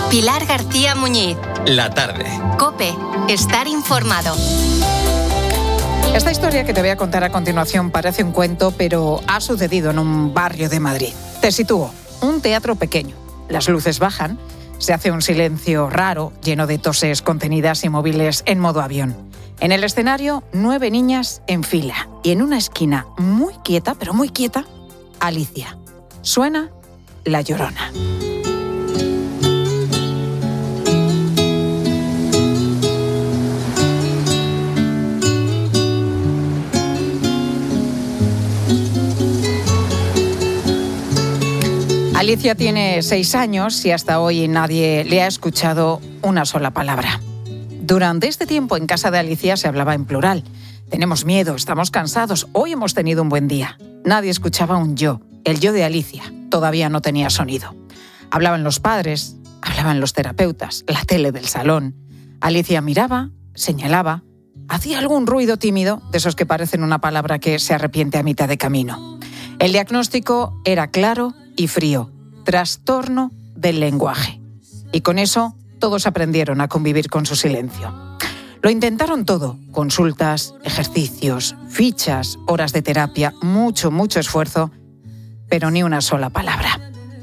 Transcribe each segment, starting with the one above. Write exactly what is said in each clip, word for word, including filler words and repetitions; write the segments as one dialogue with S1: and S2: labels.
S1: Pilar García Muñiz.
S2: La tarde.
S1: COPE. Estar informado.
S3: Esta historia que te voy a contar a continuación parece un cuento, pero ha sucedido en un barrio de Madrid. Te sitúo. Un teatro pequeño. Las luces bajan. Se hace un silencio raro, lleno de toses contenidas y móviles en modo avión. En el escenario, nueve niñas en fila. Y en una esquina muy quieta, pero muy quieta, Alicia. Suena La Llorona. Alicia tiene seis años y hasta hoy nadie le ha escuchado una sola palabra. Durante este tiempo en casa de Alicia se hablaba en plural. Tenemos miedo, estamos cansados, hoy hemos tenido un buen día. Nadie escuchaba un yo, el yo de Alicia. Todavía no tenía sonido. Hablaban los padres, hablaban los terapeutas, la tele del salón. Alicia miraba, señalaba, hacía algún ruido tímido, de esos que parecen una palabra que se arrepiente a mitad de camino. El diagnóstico era claro y frío: trastorno del lenguaje. Y con eso todos aprendieron a convivir con su silencio. Lo intentaron todo: consultas, ejercicios, fichas, horas de terapia, mucho, mucho esfuerzo, pero ni una sola palabra.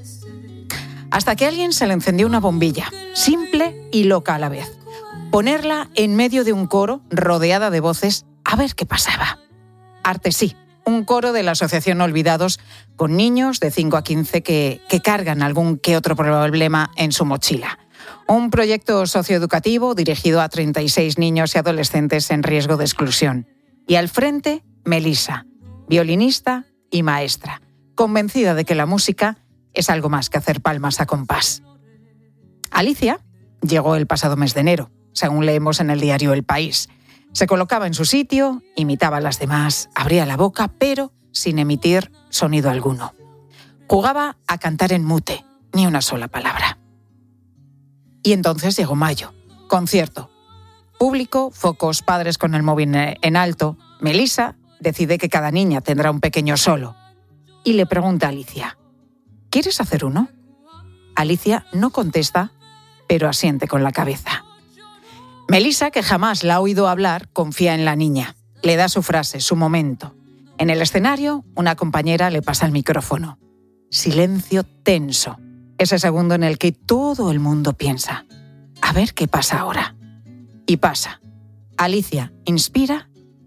S3: Hasta que a alguien se le encendió una bombilla, simple y loca a la vez. Ponerla en medio de un coro, rodeada de voces, a ver qué pasaba. Artesí, un coro de la Asociación Olvidados, con niños de cinco a quince que, que cargan algún que otro problema en su mochila. Un proyecto socioeducativo dirigido a treinta y seis niños y adolescentes en riesgo de exclusión. Y al frente, Melissa, violinista y maestra, convencida de que la música es algo más que hacer palmas a compás. Alicia llegó el pasado mes de enero, según leemos en el diario El País. Se colocaba en su sitio, imitaba a las demás, abría la boca, pero sin emitir sonido alguno. Jugaba a cantar en mute, ni una sola palabra. Y entonces llegó mayo. Concierto. Público, focos, padres con el móvil en alto. Melissa decide que cada niña tendrá un pequeño solo. Y le pregunta a Alicia: ¿quieres hacer uno? Alicia no contesta, pero asiente con la cabeza. Melissa, que jamás la ha oído hablar, confía en la niña. Le da su frase, su momento. En el escenario, una compañera le pasa el micrófono. Silencio tenso. Ese segundo en el que todo el mundo piensa: a ver qué pasa ahora. Y pasa. Alicia inspira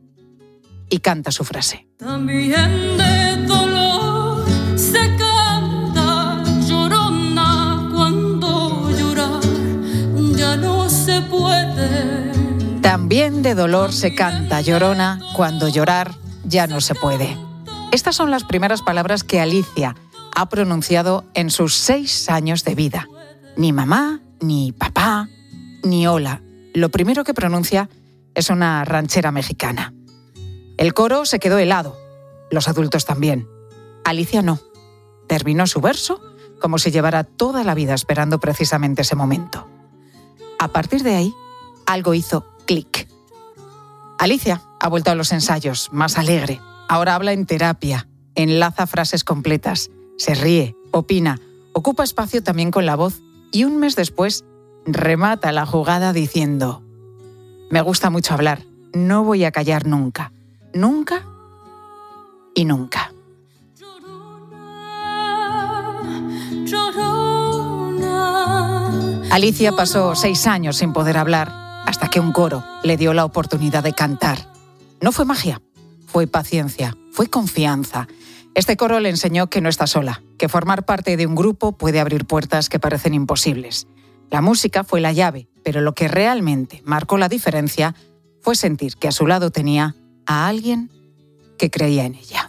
S3: y canta su frase.
S4: También de dolor se canta, llorona, cuando llorar ya no se puede.
S3: También de dolor se canta, llorona, cuando llorar ya no se puede. Estas son las primeras palabras que Alicia ha pronunciado en sus seis años de vida. Ni mamá, ni papá, ni hola. Lo primero que pronuncia es una ranchera mexicana. El coro se quedó helado, los adultos también. Alicia no. Terminó su verso como si llevara toda la vida esperando precisamente ese momento. A partir de ahí, algo hizo clic. Alicia ha vuelto a los ensayos, más alegre. Ahora habla en terapia, enlaza frases completas, se ríe, opina, ocupa espacio también con la voz y un mes después remata la jugada diciendo: me gusta mucho hablar, no voy a callar nunca. Nunca y nunca. Alicia pasó seis años sin poder hablar hasta que un coro le dio la oportunidad de cantar. No fue magia, fue paciencia, fue confianza. Este coro le enseñó que no está sola, que formar parte de un grupo puede abrir puertas que parecen imposibles. La música fue la llave, pero lo que realmente marcó la diferencia fue sentir que a su lado tenía a alguien que creía en ella.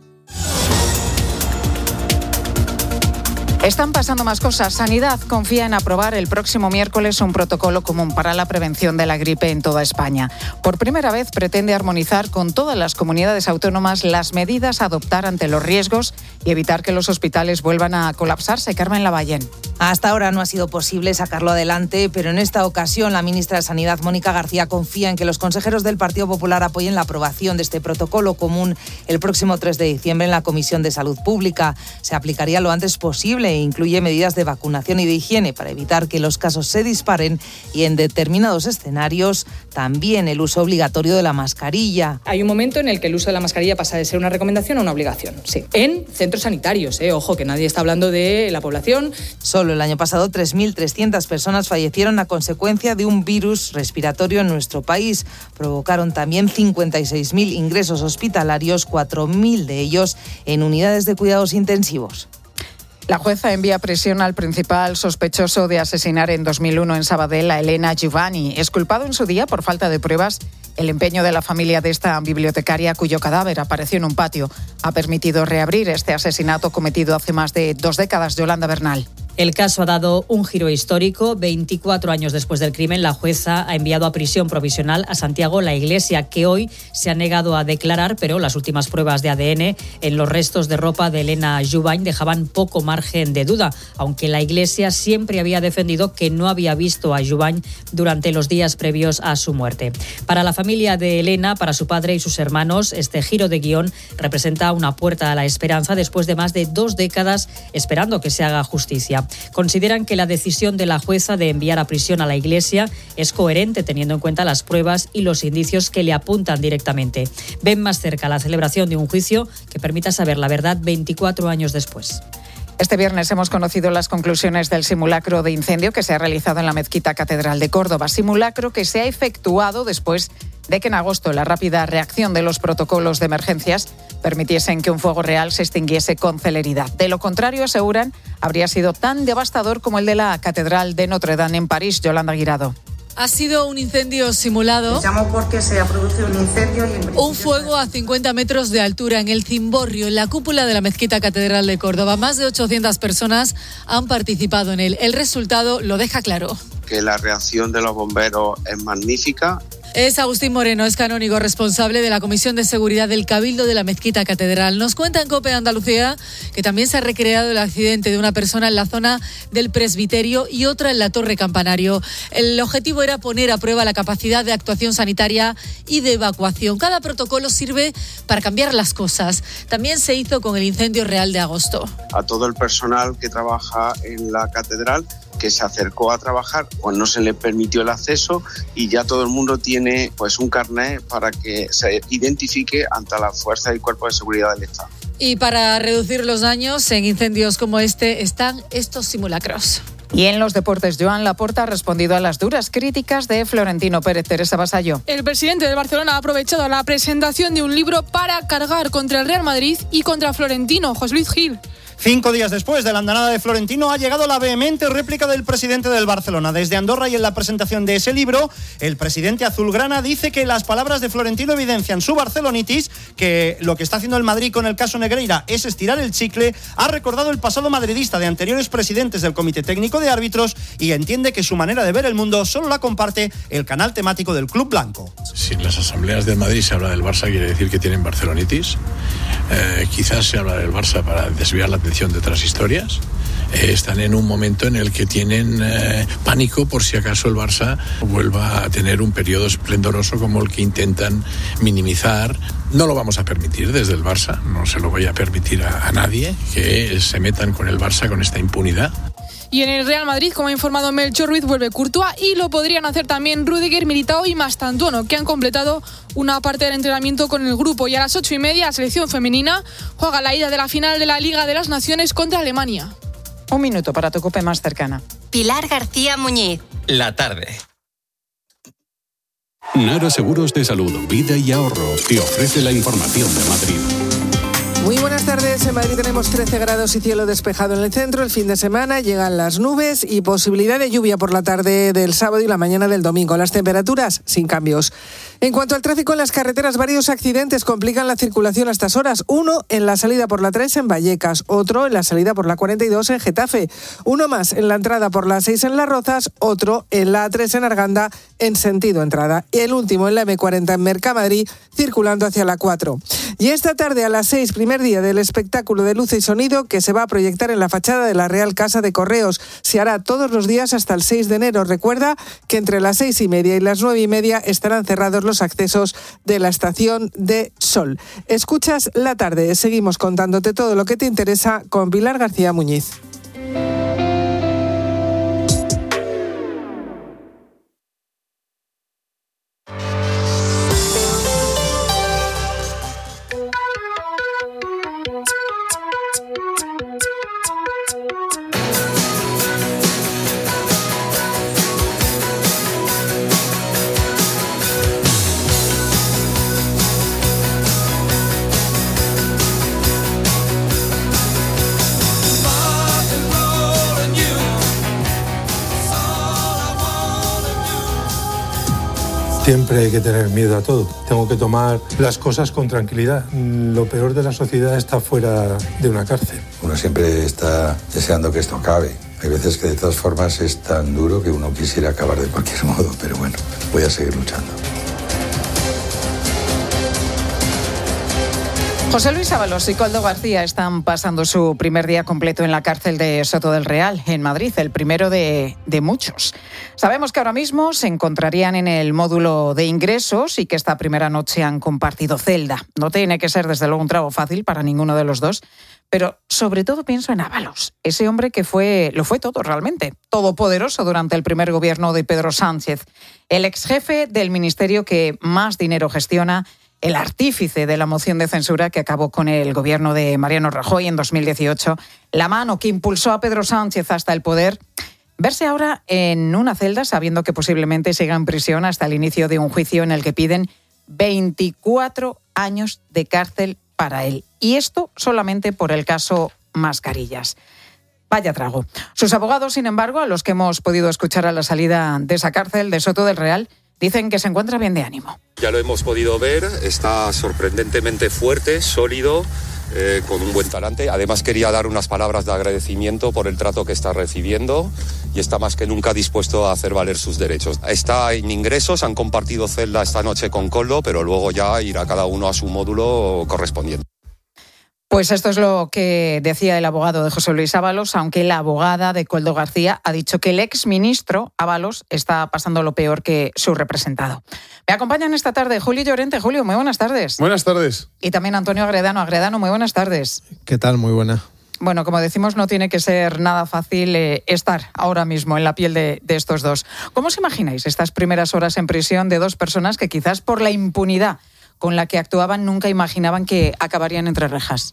S3: Están pasando más cosas. Sanidad confía en aprobar el próximo miércoles un protocolo común para la prevención de la gripe en toda España. Por primera vez pretende armonizar con todas las comunidades autónomas las medidas a adoptar ante los riesgos y evitar que los hospitales vuelvan a colapsarse. Carmen Lavallén.
S5: Hasta ahora no ha sido posible sacarlo adelante, pero en esta ocasión la ministra de Sanidad, Mónica García, confía en que los consejeros del Partido Popular apoyen la aprobación de este protocolo común el próximo tres de diciembre en la Comisión de Salud Pública. Se aplicaría lo antes posible e incluye medidas de vacunación y de higiene para evitar que los casos se disparen y en determinados escenarios también el uso obligatorio de la mascarilla.
S2: Hay un momento en el que el uso de la mascarilla pasa de ser una recomendación a una obligación, sí. En centros sanitarios, eh, ojo, que nadie está hablando de la población.
S5: Solo el año pasado tres mil trescientas personas fallecieron a consecuencia de un virus respiratorio en nuestro país. Provocaron también cincuenta y seis mil ingresos hospitalarios, cuatro mil de ellos en unidades de cuidados intensivos.
S3: La jueza envía a prisión al principal sospechoso de asesinar en dos mil uno en Sabadell a Elena Giovanni, exculpado en su día por falta de pruebas. El empeño de la familia de esta bibliotecaria, cuyo cadáver apareció en un patio, ha permitido reabrir este asesinato cometido hace más de dos décadas. Yolanda Bernal.
S6: El caso ha dado un giro histórico. veinticuatro años después del crimen, la jueza ha enviado a prisión provisional a Santiago La Iglesia, que hoy se ha negado a declarar, pero las últimas pruebas de A D N en los restos de ropa de Elena Giovanni dejaban poco margen de duda, aunque La Iglesia siempre había defendido que no había visto a Giovanni durante los días previos a su muerte. Para la familia de Elena, para su padre y sus hermanos, este giro de guión representa una puerta a la esperanza después de más de dos décadas esperando que se haga justicia. Consideran que la decisión de la jueza de enviar a prisión a La Iglesia es coherente teniendo en cuenta las pruebas y los indicios que le apuntan directamente. Ven más cerca la celebración de un juicio que permita saber la verdad veinticuatro años después.
S3: Este viernes hemos conocido las conclusiones del simulacro de incendio que se ha realizado en la Mezquita Catedral de Córdoba. Simulacro que se ha efectuado después de que en agosto la rápida reacción de los protocolos de emergencias permitiesen que un fuego real se extinguiese con celeridad. De lo contrario, aseguran, habría sido tan devastador como el de la Catedral de Notre Dame en París. Yolanda Guirado.
S7: Ha sido un incendio simulado.
S8: Llamo porque se ha producido un incendio. Y en
S7: un fuego a cincuenta metros de altura en el cimborrio, en la cúpula de la Mezquita Catedral de Córdoba. Más de ochocientas personas han participado en él. El resultado lo deja claro.
S9: Que la reacción de los bomberos es magnífica.
S7: Es Agustín Moreno, es canónigo responsable de la Comisión de Seguridad del Cabildo de la Mezquita Catedral. Nos cuenta en COPE Andalucía que también se ha recreado el accidente de una persona en la zona del presbiterio y otra en la torre campanario. El objetivo era poner a prueba la capacidad de actuación sanitaria y de evacuación. Cada protocolo sirve para cambiar las cosas. También se hizo con el incendio real de agosto.
S9: A todo el personal que trabaja en la catedral que se acercó a trabajar, pues no se le permitió el acceso y ya todo el mundo tiene pues un carnet para que se identifique ante las fuerzas y cuerpos de seguridad del Estado.
S7: Y para reducir los daños en incendios como este están estos simulacros.
S3: Y en los deportes, Joan Laporta ha respondido a las duras críticas de Florentino Pérez. Teresa Vasallo.
S10: El presidente del Barcelona ha aprovechado la presentación de un libro para cargar contra el Real Madrid y contra Florentino, José Luis Gil.
S11: Cinco días después de la andanada de Florentino ha llegado la vehemente réplica del presidente del Barcelona. Desde Andorra y en la presentación de ese libro, el presidente azulgrana dice que las palabras de Florentino evidencian su barcelonitis, que lo que está haciendo el Madrid con el caso Negreira es estirar el chicle. Ha recordado el pasado madridista de anteriores presidentes del Comité Técnico de Árbitros y entiende que su manera de ver el mundo solo la comparte el canal temático del Club Blanco.
S12: Si en las asambleas del Madrid se habla del Barça, quiere decir que tienen barcelonitis. Eh, quizás se habla del Barça para desviar la atención de otras historias. Eh, están en un momento en el que tienen eh, pánico por si acaso el Barça vuelva a tener un periodo esplendoroso como el que intentan minimizar. No lo vamos a permitir desde el Barça, no se lo voy a permitir a, a nadie que se metan con el Barça con esta impunidad.
S10: Y en el Real Madrid, como ha informado Melchor Ruiz, vuelve Courtois y lo podrían hacer también Rüdiger, Militao y Mastantuono, que han completado una parte del entrenamiento con el grupo. Y a las ocho y media, la selección femenina juega la ida de la final de la Liga de las Naciones contra Alemania.
S3: Un minuto para tu COPE más cercana.
S1: Pilar García Muñiz.
S13: La tarde.
S14: Nara Seguros de Salud, Vida y Ahorro te ofrece la información de Madrid.
S15: Muy buenas tardes. En Madrid tenemos trece grados y cielo despejado en el centro. El fin de semana llegan las nubes y posibilidad de lluvia por la tarde del sábado y la mañana del domingo. Las temperaturas sin cambios. En cuanto al tráfico en las carreteras, varios accidentes complican la circulación a estas horas. Uno en la salida por la tres en Vallecas, otro en la salida por la cuarenta y dos en Getafe, uno más en la entrada por la seis en Las Rozas, otro en la A tres en Arganda en sentido entrada y el último en la eme cuarenta en Mercamadrid circulando hacia la cuatro. Y esta tarde a las seis, primer día del espectáculo de luz y sonido que se va a proyectar en la fachada de la Real Casa de Correos. Se hará todos los días hasta el seis de enero. Recuerda que entre las seis y media y las nueve y media estarán cerrados los accesos de la estación de Sol. Escuchas La Tarde. Seguimos contándote todo lo que te interesa con Pilar García Muñiz.
S13: Siempre hay que tener miedo a todo. Tengo que tomar las cosas con tranquilidad. Lo peor de la sociedad está fuera de una cárcel.
S16: Uno siempre está deseando que esto acabe. Hay veces que de todas formas es tan duro que uno quisiera acabar de cualquier modo, pero bueno, voy a seguir luchando.
S3: José Luis Ábalos y Koldo García están pasando su primer día completo en la cárcel de Soto del Real, en Madrid, el primero de, de muchos. Sabemos que ahora mismo se encontrarían en el módulo de ingresos y que esta primera noche han compartido celda. No tiene que ser, desde luego, un trago fácil para ninguno de los dos, pero sobre todo pienso en Ábalos, ese hombre que fue, lo fue todo realmente, todopoderoso durante el primer gobierno de Pedro Sánchez, el exjefe del ministerio que más dinero gestiona, el artífice de la moción de censura que acabó con el gobierno de Mariano Rajoy en dos mil dieciocho, la mano que impulsó a Pedro Sánchez hasta el poder. Verse ahora en una celda sabiendo que posiblemente siga en prisión hasta el inicio de un juicio en el que piden veinticuatro años de cárcel para él. Y esto solamente por el caso Mascarillas. Vaya trago. Sus abogados, sin embargo, a los que hemos podido escuchar a la salida de esa cárcel de Soto del Real, dicen que se encuentra bien de ánimo.
S17: Ya lo hemos podido ver, está sorprendentemente fuerte, sólido, eh, con un buen talante. Además quería dar unas palabras de agradecimiento por el trato que está recibiendo y está más que nunca dispuesto a hacer valer sus derechos. Está en ingresos, han compartido celda esta noche con Koldo, pero luego ya irá cada uno a su módulo correspondiente.
S3: Pues esto es lo que decía el abogado de José Luis Ábalos, aunque la abogada de Koldo García ha dicho que el exministro Ábalos está pasando lo peor que su representado. Me acompañan esta tarde Julio Llorente. Julio, muy buenas tardes.
S18: Buenas tardes.
S3: Y también Antonio Agredano. Agredano, muy buenas tardes.
S19: ¿Qué tal? Muy buena.
S3: Bueno, como decimos, no tiene que ser nada fácil eh, estar ahora mismo en la piel de, de estos dos. ¿Cómo os imagináis estas primeras horas en prisión de dos personas que quizás por la impunidad con la que actuaban nunca imaginaban que acabarían entre rejas?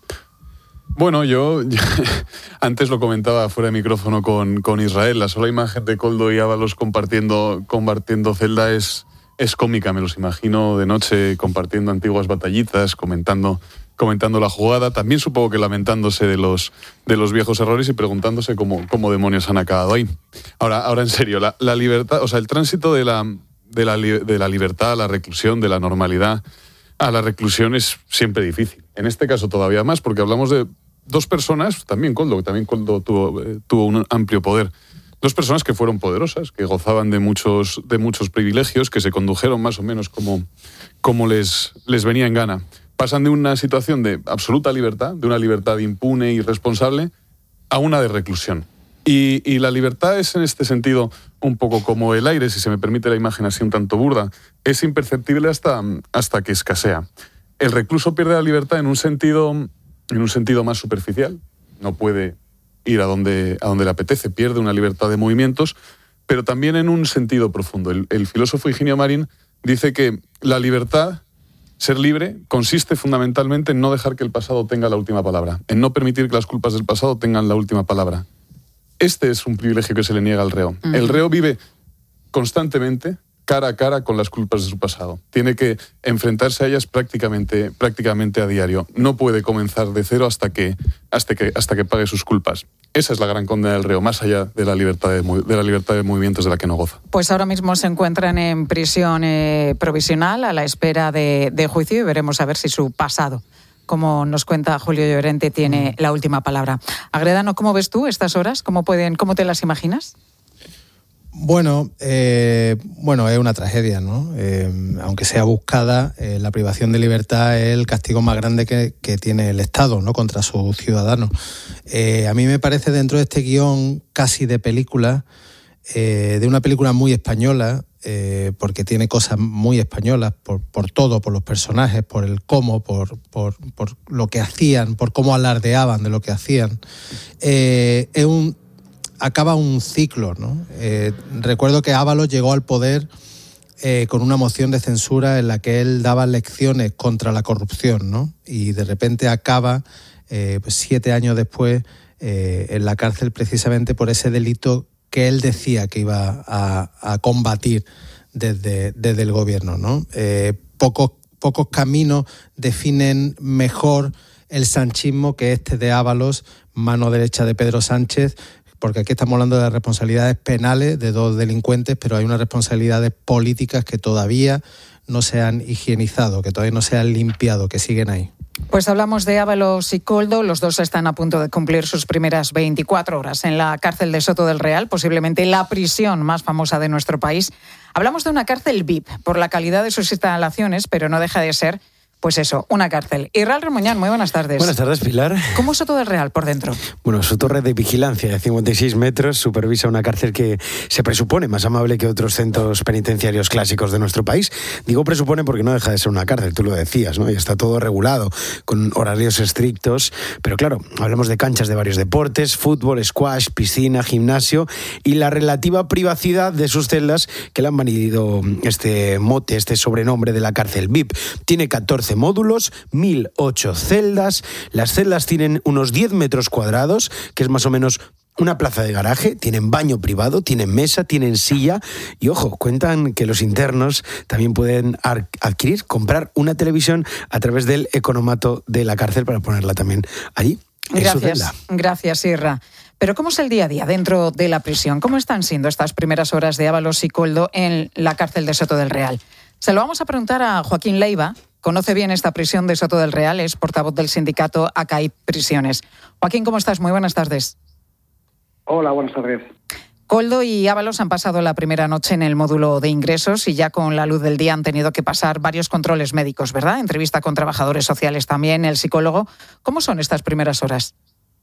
S18: Bueno, yo, yo antes lo comentaba fuera de micrófono con, con Israel, la sola imagen de Koldo y Ábalos compartiendo, compartiendo celda es, es cómica, me los imagino de noche compartiendo antiguas batallitas, comentando, comentando la jugada, también supongo que lamentándose de los, de los viejos errores y preguntándose cómo, cómo demonios han acabado ahí. Ahora, ahora en serio, la, la libertad, o sea, el tránsito de la, de, la, de la libertad a la reclusión, de la normalidad a la reclusión es siempre difícil. En este caso todavía más, porque hablamos de dos personas, también Koldo, que también Koldo tuvo, eh, tuvo un amplio poder, dos personas que fueron poderosas, que gozaban de muchos, de muchos privilegios, que se condujeron más o menos como, como les, les venía en gana. Pasan de una situación de absoluta libertad, de una libertad impune y responsable, a una de reclusión. Y, y la libertad es en este sentido un poco como el aire, si se me permite la imagen así un tanto burda, es imperceptible hasta, hasta que escasea. El recluso pierde la libertad en un sentido, en un sentido más superficial, no puede ir a donde, a donde le apetece, pierde una libertad de movimientos, pero también en un sentido profundo. El, el filósofo Higinio Marín dice que la libertad, ser libre, consiste fundamentalmente en no dejar que el pasado tenga la última palabra, en no permitir que las culpas del pasado tengan la última palabra. Este es un privilegio que se le niega al reo. Uh-huh. El reo vive constantemente cara a cara con las culpas de su pasado. Tiene que enfrentarse a ellas prácticamente, prácticamente a diario. No puede comenzar de cero hasta que, hasta que, hasta que pague sus culpas. Esa es la gran condena del reo, más allá de la libertad de, de, la libertad de movimientos de la que no goza.
S3: Pues ahora mismo se encuentran en prisión eh, provisional a la espera de, de juicio y veremos a ver si su pasado, como nos cuenta Julio Llorente, tiene la última palabra. Agredano, ¿cómo ves tú estas horas? ¿Cómo pueden, cómo te las imaginas?
S19: Bueno, eh, bueno, es una tragedia, ¿no? Eh, aunque sea buscada, eh, la privación de libertad es el castigo más grande que, que tiene el Estado, ¿no?, contra sus ciudadanos. Eh, a mí me parece, dentro de este guión casi de película, eh, de una película muy española, eh, porque tiene cosas muy españolas, por, por todo, por los personajes, por el cómo, por, por, por lo que hacían, por cómo alardeaban de lo que hacían. Eh, es un acaba un ciclo, ¿no? Eh, recuerdo que Ábalos llegó al poder eh, con una moción de censura en la que él daba lecciones contra la corrupción, ¿no? Y de repente acaba, eh, pues siete años después, eh, en la cárcel precisamente por ese delito que él decía que iba a, a combatir desde, desde el gobierno, ¿no? Eh, pocos, pocos caminos definen mejor el sanchismo que este de Ábalos, mano derecha de Pedro Sánchez, porque aquí estamos hablando de responsabilidades penales de dos delincuentes, pero hay unas responsabilidades políticas que todavía no se han higienizado, que todavía no se han limpiado, que siguen ahí.
S3: Pues hablamos de Ábalos y Koldo. Los dos están a punto de cumplir sus primeras veinticuatro horas en la cárcel de Soto del Real, posiblemente la prisión más famosa de nuestro país. Hablamos de una cárcel V I P por la calidad de sus instalaciones, pero no deja de ser, pues eso, una cárcel. Israel Remuñán, muy buenas tardes.
S20: Buenas tardes, Pilar.
S3: ¿Cómo es Soto del Real por dentro?
S20: Bueno, su torre de vigilancia de cincuenta y seis metros supervisa una cárcel que se presupone más amable que otros centros penitenciarios clásicos de nuestro país. Digo presupone porque no deja de ser una cárcel, tú lo decías, ¿no? Y está todo regulado, con horarios estrictos. Pero claro, hablamos de canchas de varios deportes, fútbol, squash, piscina, gimnasio y la relativa privacidad de sus celdas que le han valido este mote, este sobrenombre de la cárcel V I P. Tiene catorce módulos, mil ocho celdas. Las celdas tienen unos diez metros cuadrados, que es más o menos una plaza de garaje. Tienen baño privado, tienen mesa, tienen silla. Y ojo, cuentan que los internos también pueden adquirir, comprar una televisión a través del economato de la cárcel para ponerla también allí.
S3: Gracias, gracias, Irra. Pero ¿cómo es el día a día dentro de la prisión? ¿Cómo están siendo estas primeras horas de Ábalos y Koldo en la cárcel de Soto del Real? Se lo vamos a preguntar a Joaquín Leiva. Conoce bien esta prisión de Soto del Real, es portavoz del sindicato A C A I Prisiones. Joaquín, ¿cómo estás? Muy buenas tardes.
S21: Hola, buenas tardes.
S3: Koldo y Ábalos han pasado la primera noche en el módulo de ingresos y ya con la luz del día han tenido que pasar varios controles médicos, ¿verdad? Entrevista con trabajadores sociales también, el psicólogo. ¿Cómo son estas primeras horas?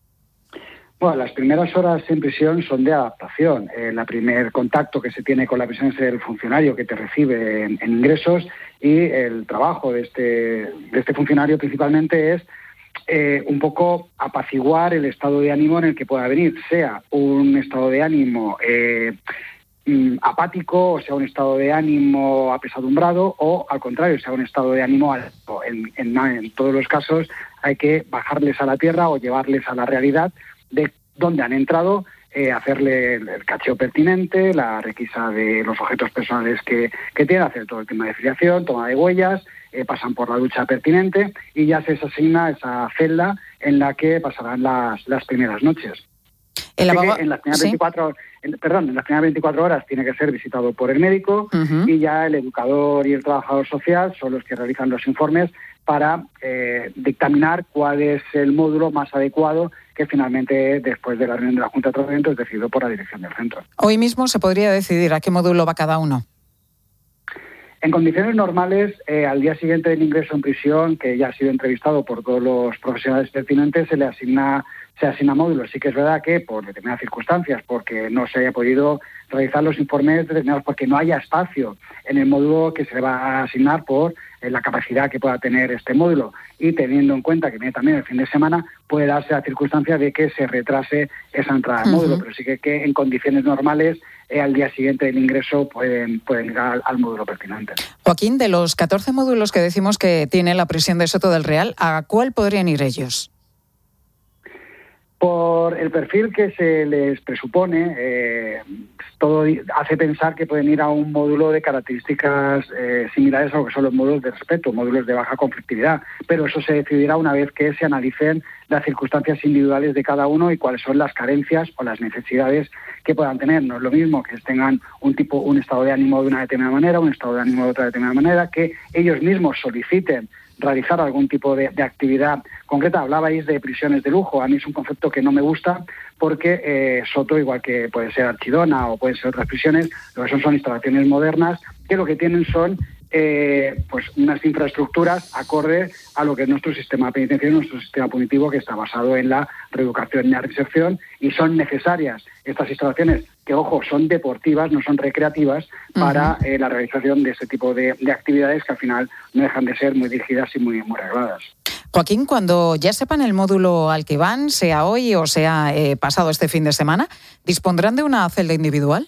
S21: Bueno, las primeras horas en prisión son de adaptación. El eh, primer contacto que se tiene con la prisión es el funcionario que te recibe en, en ingresos, y el trabajo de este, de este funcionario principalmente es eh, un poco apaciguar el estado de ánimo en el que pueda venir, sea un estado de ánimo eh, apático, o sea un estado de ánimo apesadumbrado, o al contrario, sea un estado de ánimo alto. En, en, en todos los casos hay que bajarles a la tierra o llevarles a la realidad de dónde han entrado, eh, hacerle el cacheo pertinente, la requisa de los objetos personales que, que tienen, hacer todo el tema de filiación, toma de huellas, eh, pasan por la ducha pertinente y ya se les asigna esa celda en la que pasarán las, las primeras noches. El abogado, en las primeras ¿sí? veinticuatro, en, perdón, en las primeras veinticuatro horas tiene que ser visitado por el médico, uh-huh. y ya el educador y el trabajador social son los que realizan los informes para eh, dictaminar cuál es el módulo más adecuado, que finalmente, después de la reunión de la Junta de Tratamiento, es decidido por la dirección del centro.
S3: Hoy mismo se podría decidir a qué módulo va cada uno.
S21: En condiciones normales, eh, al día siguiente del ingreso en prisión, que ya ha sido entrevistado por todos los profesionales pertinentes, se le asigna se asigna módulos. Sí que es verdad que por determinadas circunstancias, porque no se haya podido realizar los informes determinados, porque no haya espacio en el módulo que se le va a asignar por eh, la capacidad que pueda tener este módulo, y teniendo en cuenta que viene también el fin de semana, puede darse la circunstancia de que se retrase esa entrada al uh-huh. módulo, pero sí que, que en condiciones normales, eh, al día siguiente del ingreso pueden, pueden ir al, al módulo pertinente.
S3: Joaquín, de los catorce módulos que decimos que tiene la prisión de Soto del Real, ¿a cuál podrían ir ellos?
S21: Por el perfil que se les presupone, eh, todo hace pensar que pueden ir a un módulo de características eh, similares a lo que son los módulos de respeto, módulos de baja conflictividad, pero eso se decidirá una vez que se analicen las circunstancias individuales de cada uno y cuáles son las carencias o las necesidades que puedan tener. No es lo mismo que tengan un tipo, un estado de ánimo de una determinada manera, un estado de ánimo de otra determinada manera, que ellos mismos soliciten realizar algún tipo de, de actividad concreta. Hablabais de prisiones de lujo. A mí es un concepto que no me gusta porque eh, Soto, igual que puede ser Archidona o pueden ser otras prisiones, lo que son son instalaciones modernas que lo que tienen son eh, pues unas infraestructuras acorde a lo que es nuestro sistema penitenciario, nuestro sistema punitivo, que está basado en la reeducación y la reinserción, y son necesarias estas instalaciones que, ojo, son deportivas, no son recreativas, para uh-huh. eh, la realización de este tipo de, de actividades que al final no dejan de ser muy dirigidas y muy, muy regladas.
S3: Joaquín, cuando ya sepan el módulo al que van, sea hoy o sea eh, pasado este fin de semana, ¿dispondrán de una celda individual?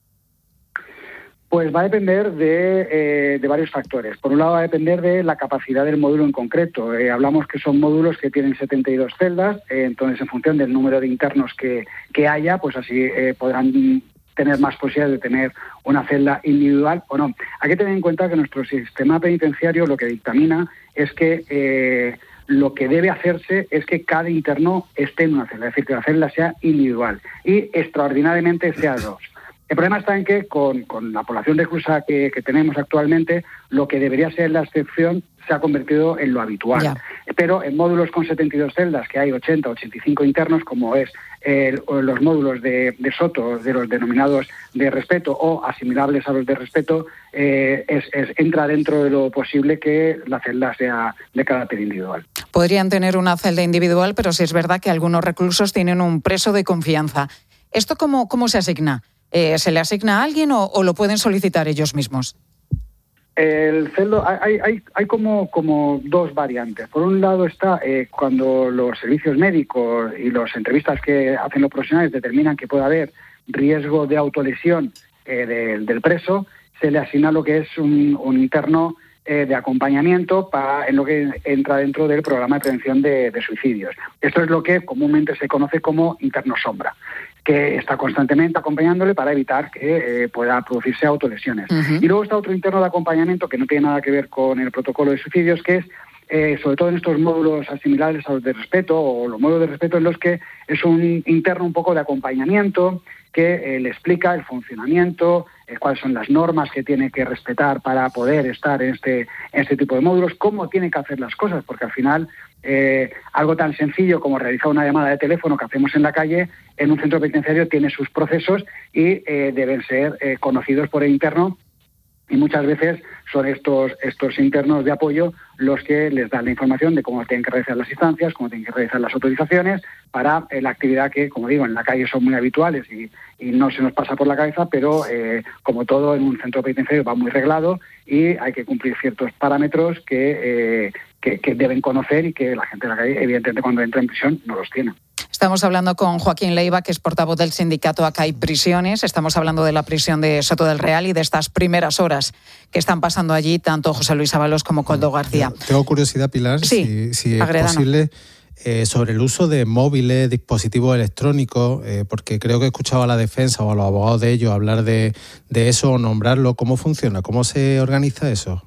S21: Pues va a depender de, eh, de varios factores. Por un lado, va a depender de la capacidad del módulo en concreto. Eh, hablamos que son módulos que tienen setenta y dos celdas, eh, entonces en función del número de internos que, que haya, pues así eh, podrán tener más posibilidades de tener una celda individual o no. Hay que tener en cuenta que nuestro sistema penitenciario lo que dictamina es que eh, lo que debe hacerse es que cada interno esté en una celda, es decir, que la celda sea individual y extraordinariamente sea dos. El problema está en que con, con la población reclusa que, que tenemos actualmente, lo que debería ser la excepción se ha convertido en lo habitual. Ya. Pero en módulos con setenta y dos celdas, que hay ochenta, ochenta y cinco internos, como es eh, los módulos de, de Soto, de los denominados de respeto o asimilables a los de respeto, eh, es, es, entra dentro de lo posible que la celda sea de carácter individual.
S3: Podrían tener una celda individual, pero sí es verdad que algunos reclusos tienen un preso de confianza. ¿Esto cómo, cómo se asigna? Eh, ¿Se le asigna a alguien o, o lo pueden solicitar ellos mismos?
S21: El celdo, hay, hay, hay como, como dos variantes. Por un lado está eh, cuando los servicios médicos y las entrevistas que hacen los profesionales determinan que puede haber riesgo de autolesión eh, de, del preso, se le asigna lo que es un, un interno eh, de acompañamiento para, en lo que entra dentro del programa de prevención de, de suicidios. Esto es lo que comúnmente se conoce como interno sombra, que está constantemente acompañándole para evitar que eh, pueda producirse autolesiones. Uh-huh. Y luego está otro interno de acompañamiento que no tiene nada que ver con el protocolo de suicidios, que es, eh, sobre todo en estos módulos asimilables a los de respeto, o los módulos de respeto en los que es un interno un poco de acompañamiento que eh, le explica el funcionamiento, eh, cuáles son las normas que tiene que respetar para poder estar en este, en este tipo de módulos, cómo tiene que hacer las cosas, porque al final Eh, algo tan sencillo como realizar una llamada de teléfono que hacemos en la calle, en un centro penitenciario tiene sus procesos y eh, deben ser eh, conocidos por el interno, y muchas veces son estos, estos internos de apoyo los que les dan la información de cómo tienen que realizar las instancias, cómo tienen que realizar las autorizaciones para eh, la actividad que, como digo, en la calle son muy habituales y, y no se nos pasa por la cabeza, pero eh, como todo en un centro penitenciario va muy reglado y hay que cumplir ciertos parámetros que, eh, que, que deben conocer y que la gente de la calle, evidentemente, cuando entra en prisión no los tiene.
S3: Estamos hablando con Joaquín Leiva, que es portavoz del sindicato ACAI Prisiones. Estamos hablando de la prisión de Soto del Real y de estas primeras horas que están pasando allí tanto José Luis Ábalos como Koldo García.
S19: Tengo curiosidad, Pilar,
S3: sí,
S19: si, si es posible, eh, sobre el uso de móviles, dispositivos electrónicos, eh, porque creo que he escuchado a la defensa o a los abogados de ellos hablar de, de eso o nombrarlo. ¿Cómo funciona? ¿Cómo se organiza eso?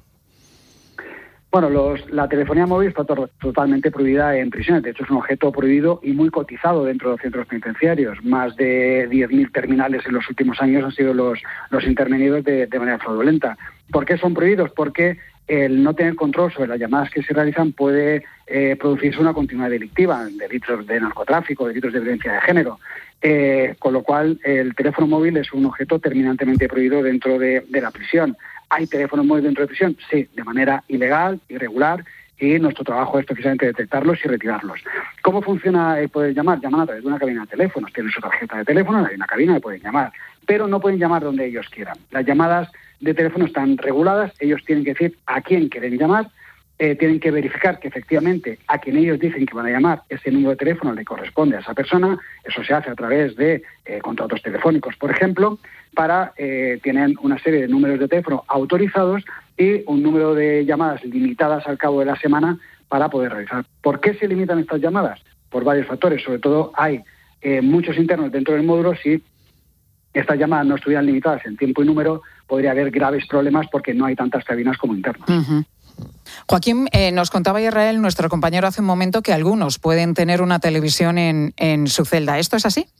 S21: Bueno, los, la telefonía móvil está to- totalmente prohibida en prisiones. De hecho, es un objeto prohibido y muy cotizado dentro de los centros penitenciarios. Más de diez mil terminales en los últimos años han sido los, los intervenidos de, de manera fraudulenta. ¿Por qué son prohibidos? Porque el no tener control sobre las llamadas que se realizan puede eh, producirse una continuidad delictiva, delitos de narcotráfico, delitos de violencia de género. Eh, con lo cual, el teléfono móvil es un objeto terminantemente prohibido dentro de, de la prisión. ¿Hay teléfonos móviles dentro de prisión? Sí, de manera ilegal, irregular, y nuestro trabajo es precisamente detectarlos y retirarlos. ¿Cómo funciona el poder llamar? Llaman a través de una cabina de teléfonos. Tienen su tarjeta de teléfono, hay una cabina y pueden llamar, pero no pueden llamar donde ellos quieran. Las llamadas de teléfono están reguladas, ellos tienen que decir a quién quieren llamar, eh, tienen que verificar que efectivamente a quien ellos dicen que van a llamar ese número de teléfono le corresponde a esa persona. Eso se hace a través de eh, contratos telefónicos, por ejemplo, para eh, tienen una serie de números de teléfono autorizados y un número de llamadas limitadas al cabo de la semana para poder realizar. ¿Por qué se limitan estas llamadas? Por varios factores. Sobre todo hay eh, muchos internos dentro del módulo. Si estas llamadas no estuvieran limitadas en tiempo y número, podría haber graves problemas porque no hay tantas cabinas como internos.
S3: Uh-huh. Joaquín, eh, nos contaba Israel, nuestro compañero, hace un momento, que algunos pueden tener una televisión en, en su celda. ¿Esto es así?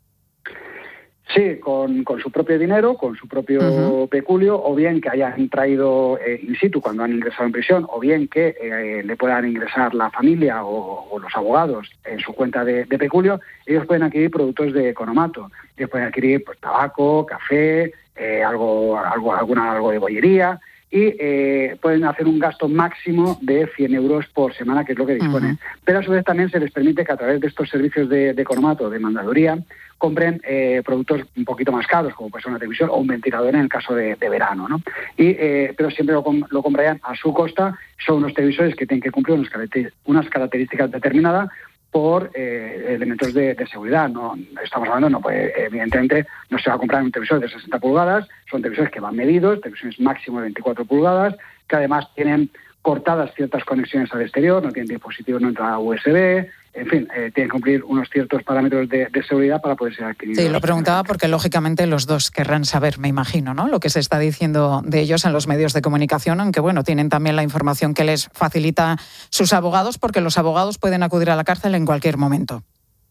S21: Sí, con, con su propio dinero, con su propio uh-huh. peculio, o bien que hayan traído eh, in situ cuando han ingresado en prisión, o bien que eh, le puedan ingresar la familia o, o los abogados en su cuenta de, de peculio. Ellos pueden adquirir productos de economato. Ellos pueden adquirir pues, tabaco, café, eh, algo, algo, alguna, algo de bollería, y eh, pueden hacer un gasto máximo de cien euros por semana, que es lo que disponen. Uh-huh. Pero a su vez también se les permite que a través de estos servicios de, de economato, de mandaduría, compren eh, productos un poquito más caros, como puede ser una televisión o un ventilador en el caso de, de verano, ¿no? Y, eh, pero siempre lo, lo comprarían a su costa. Son unos televisores que tienen que cumplir unas, caracter- unas características determinadas por eh, elementos de, de seguridad. No estamos hablando, no puede, evidentemente, no se va a comprar un televisor de sesenta pulgadas, son televisores que van medidos, televisiones máximo de veinticuatro pulgadas, que además tienen cortadas ciertas conexiones al exterior, no tienen dispositivos, no entrada U S B, en fin, eh, tienen que cumplir unos ciertos parámetros de, de seguridad para poder ser adquiridos.
S3: Sí, lo preguntaba porque lógicamente los dos querrán saber, me imagino, ¿no?, lo que se está diciendo de ellos en los medios de comunicación, aunque bueno, tienen también la información que les facilita sus abogados, porque los abogados pueden acudir a la cárcel en cualquier momento.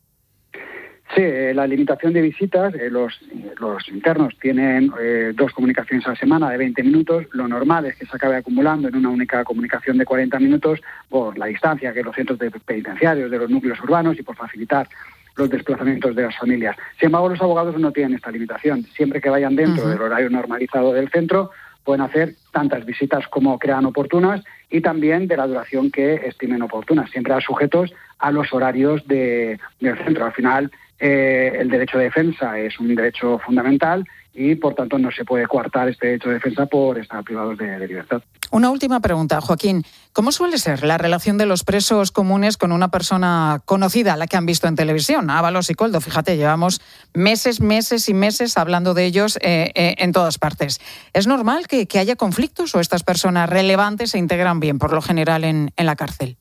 S21: Sí, eh, la limitación de visitas, eh, los, los internos tienen eh, dos comunicaciones a la semana de veinte minutos. Lo normal es que se acabe acumulando en una única comunicación de cuarenta minutos por la distancia que los centros de penitenciarios, de los núcleos urbanos y por facilitar los desplazamientos de las familias. Sin embargo, los abogados no tienen esta limitación. Siempre que vayan dentro uh-huh. del horario normalizado del centro, pueden hacer tantas visitas como crean oportunas y también de la duración que estimen oportunas, siempre sujetos a los horarios de, del centro. Al final, eh, el derecho de defensa es un derecho fundamental y, por tanto, no se puede coartar este derecho de defensa por estar privados de, de libertad.
S3: Una última pregunta, Joaquín. ¿Cómo suele ser la relación de los presos comunes con una persona conocida, la que han visto en televisión? Ábalos y Koldo, fíjate, llevamos meses, meses y meses hablando de ellos eh, eh, en todas partes. ¿Es normal que, que haya conflictos o estas personas relevantes se integran bien, por lo general, en, en la cárcel?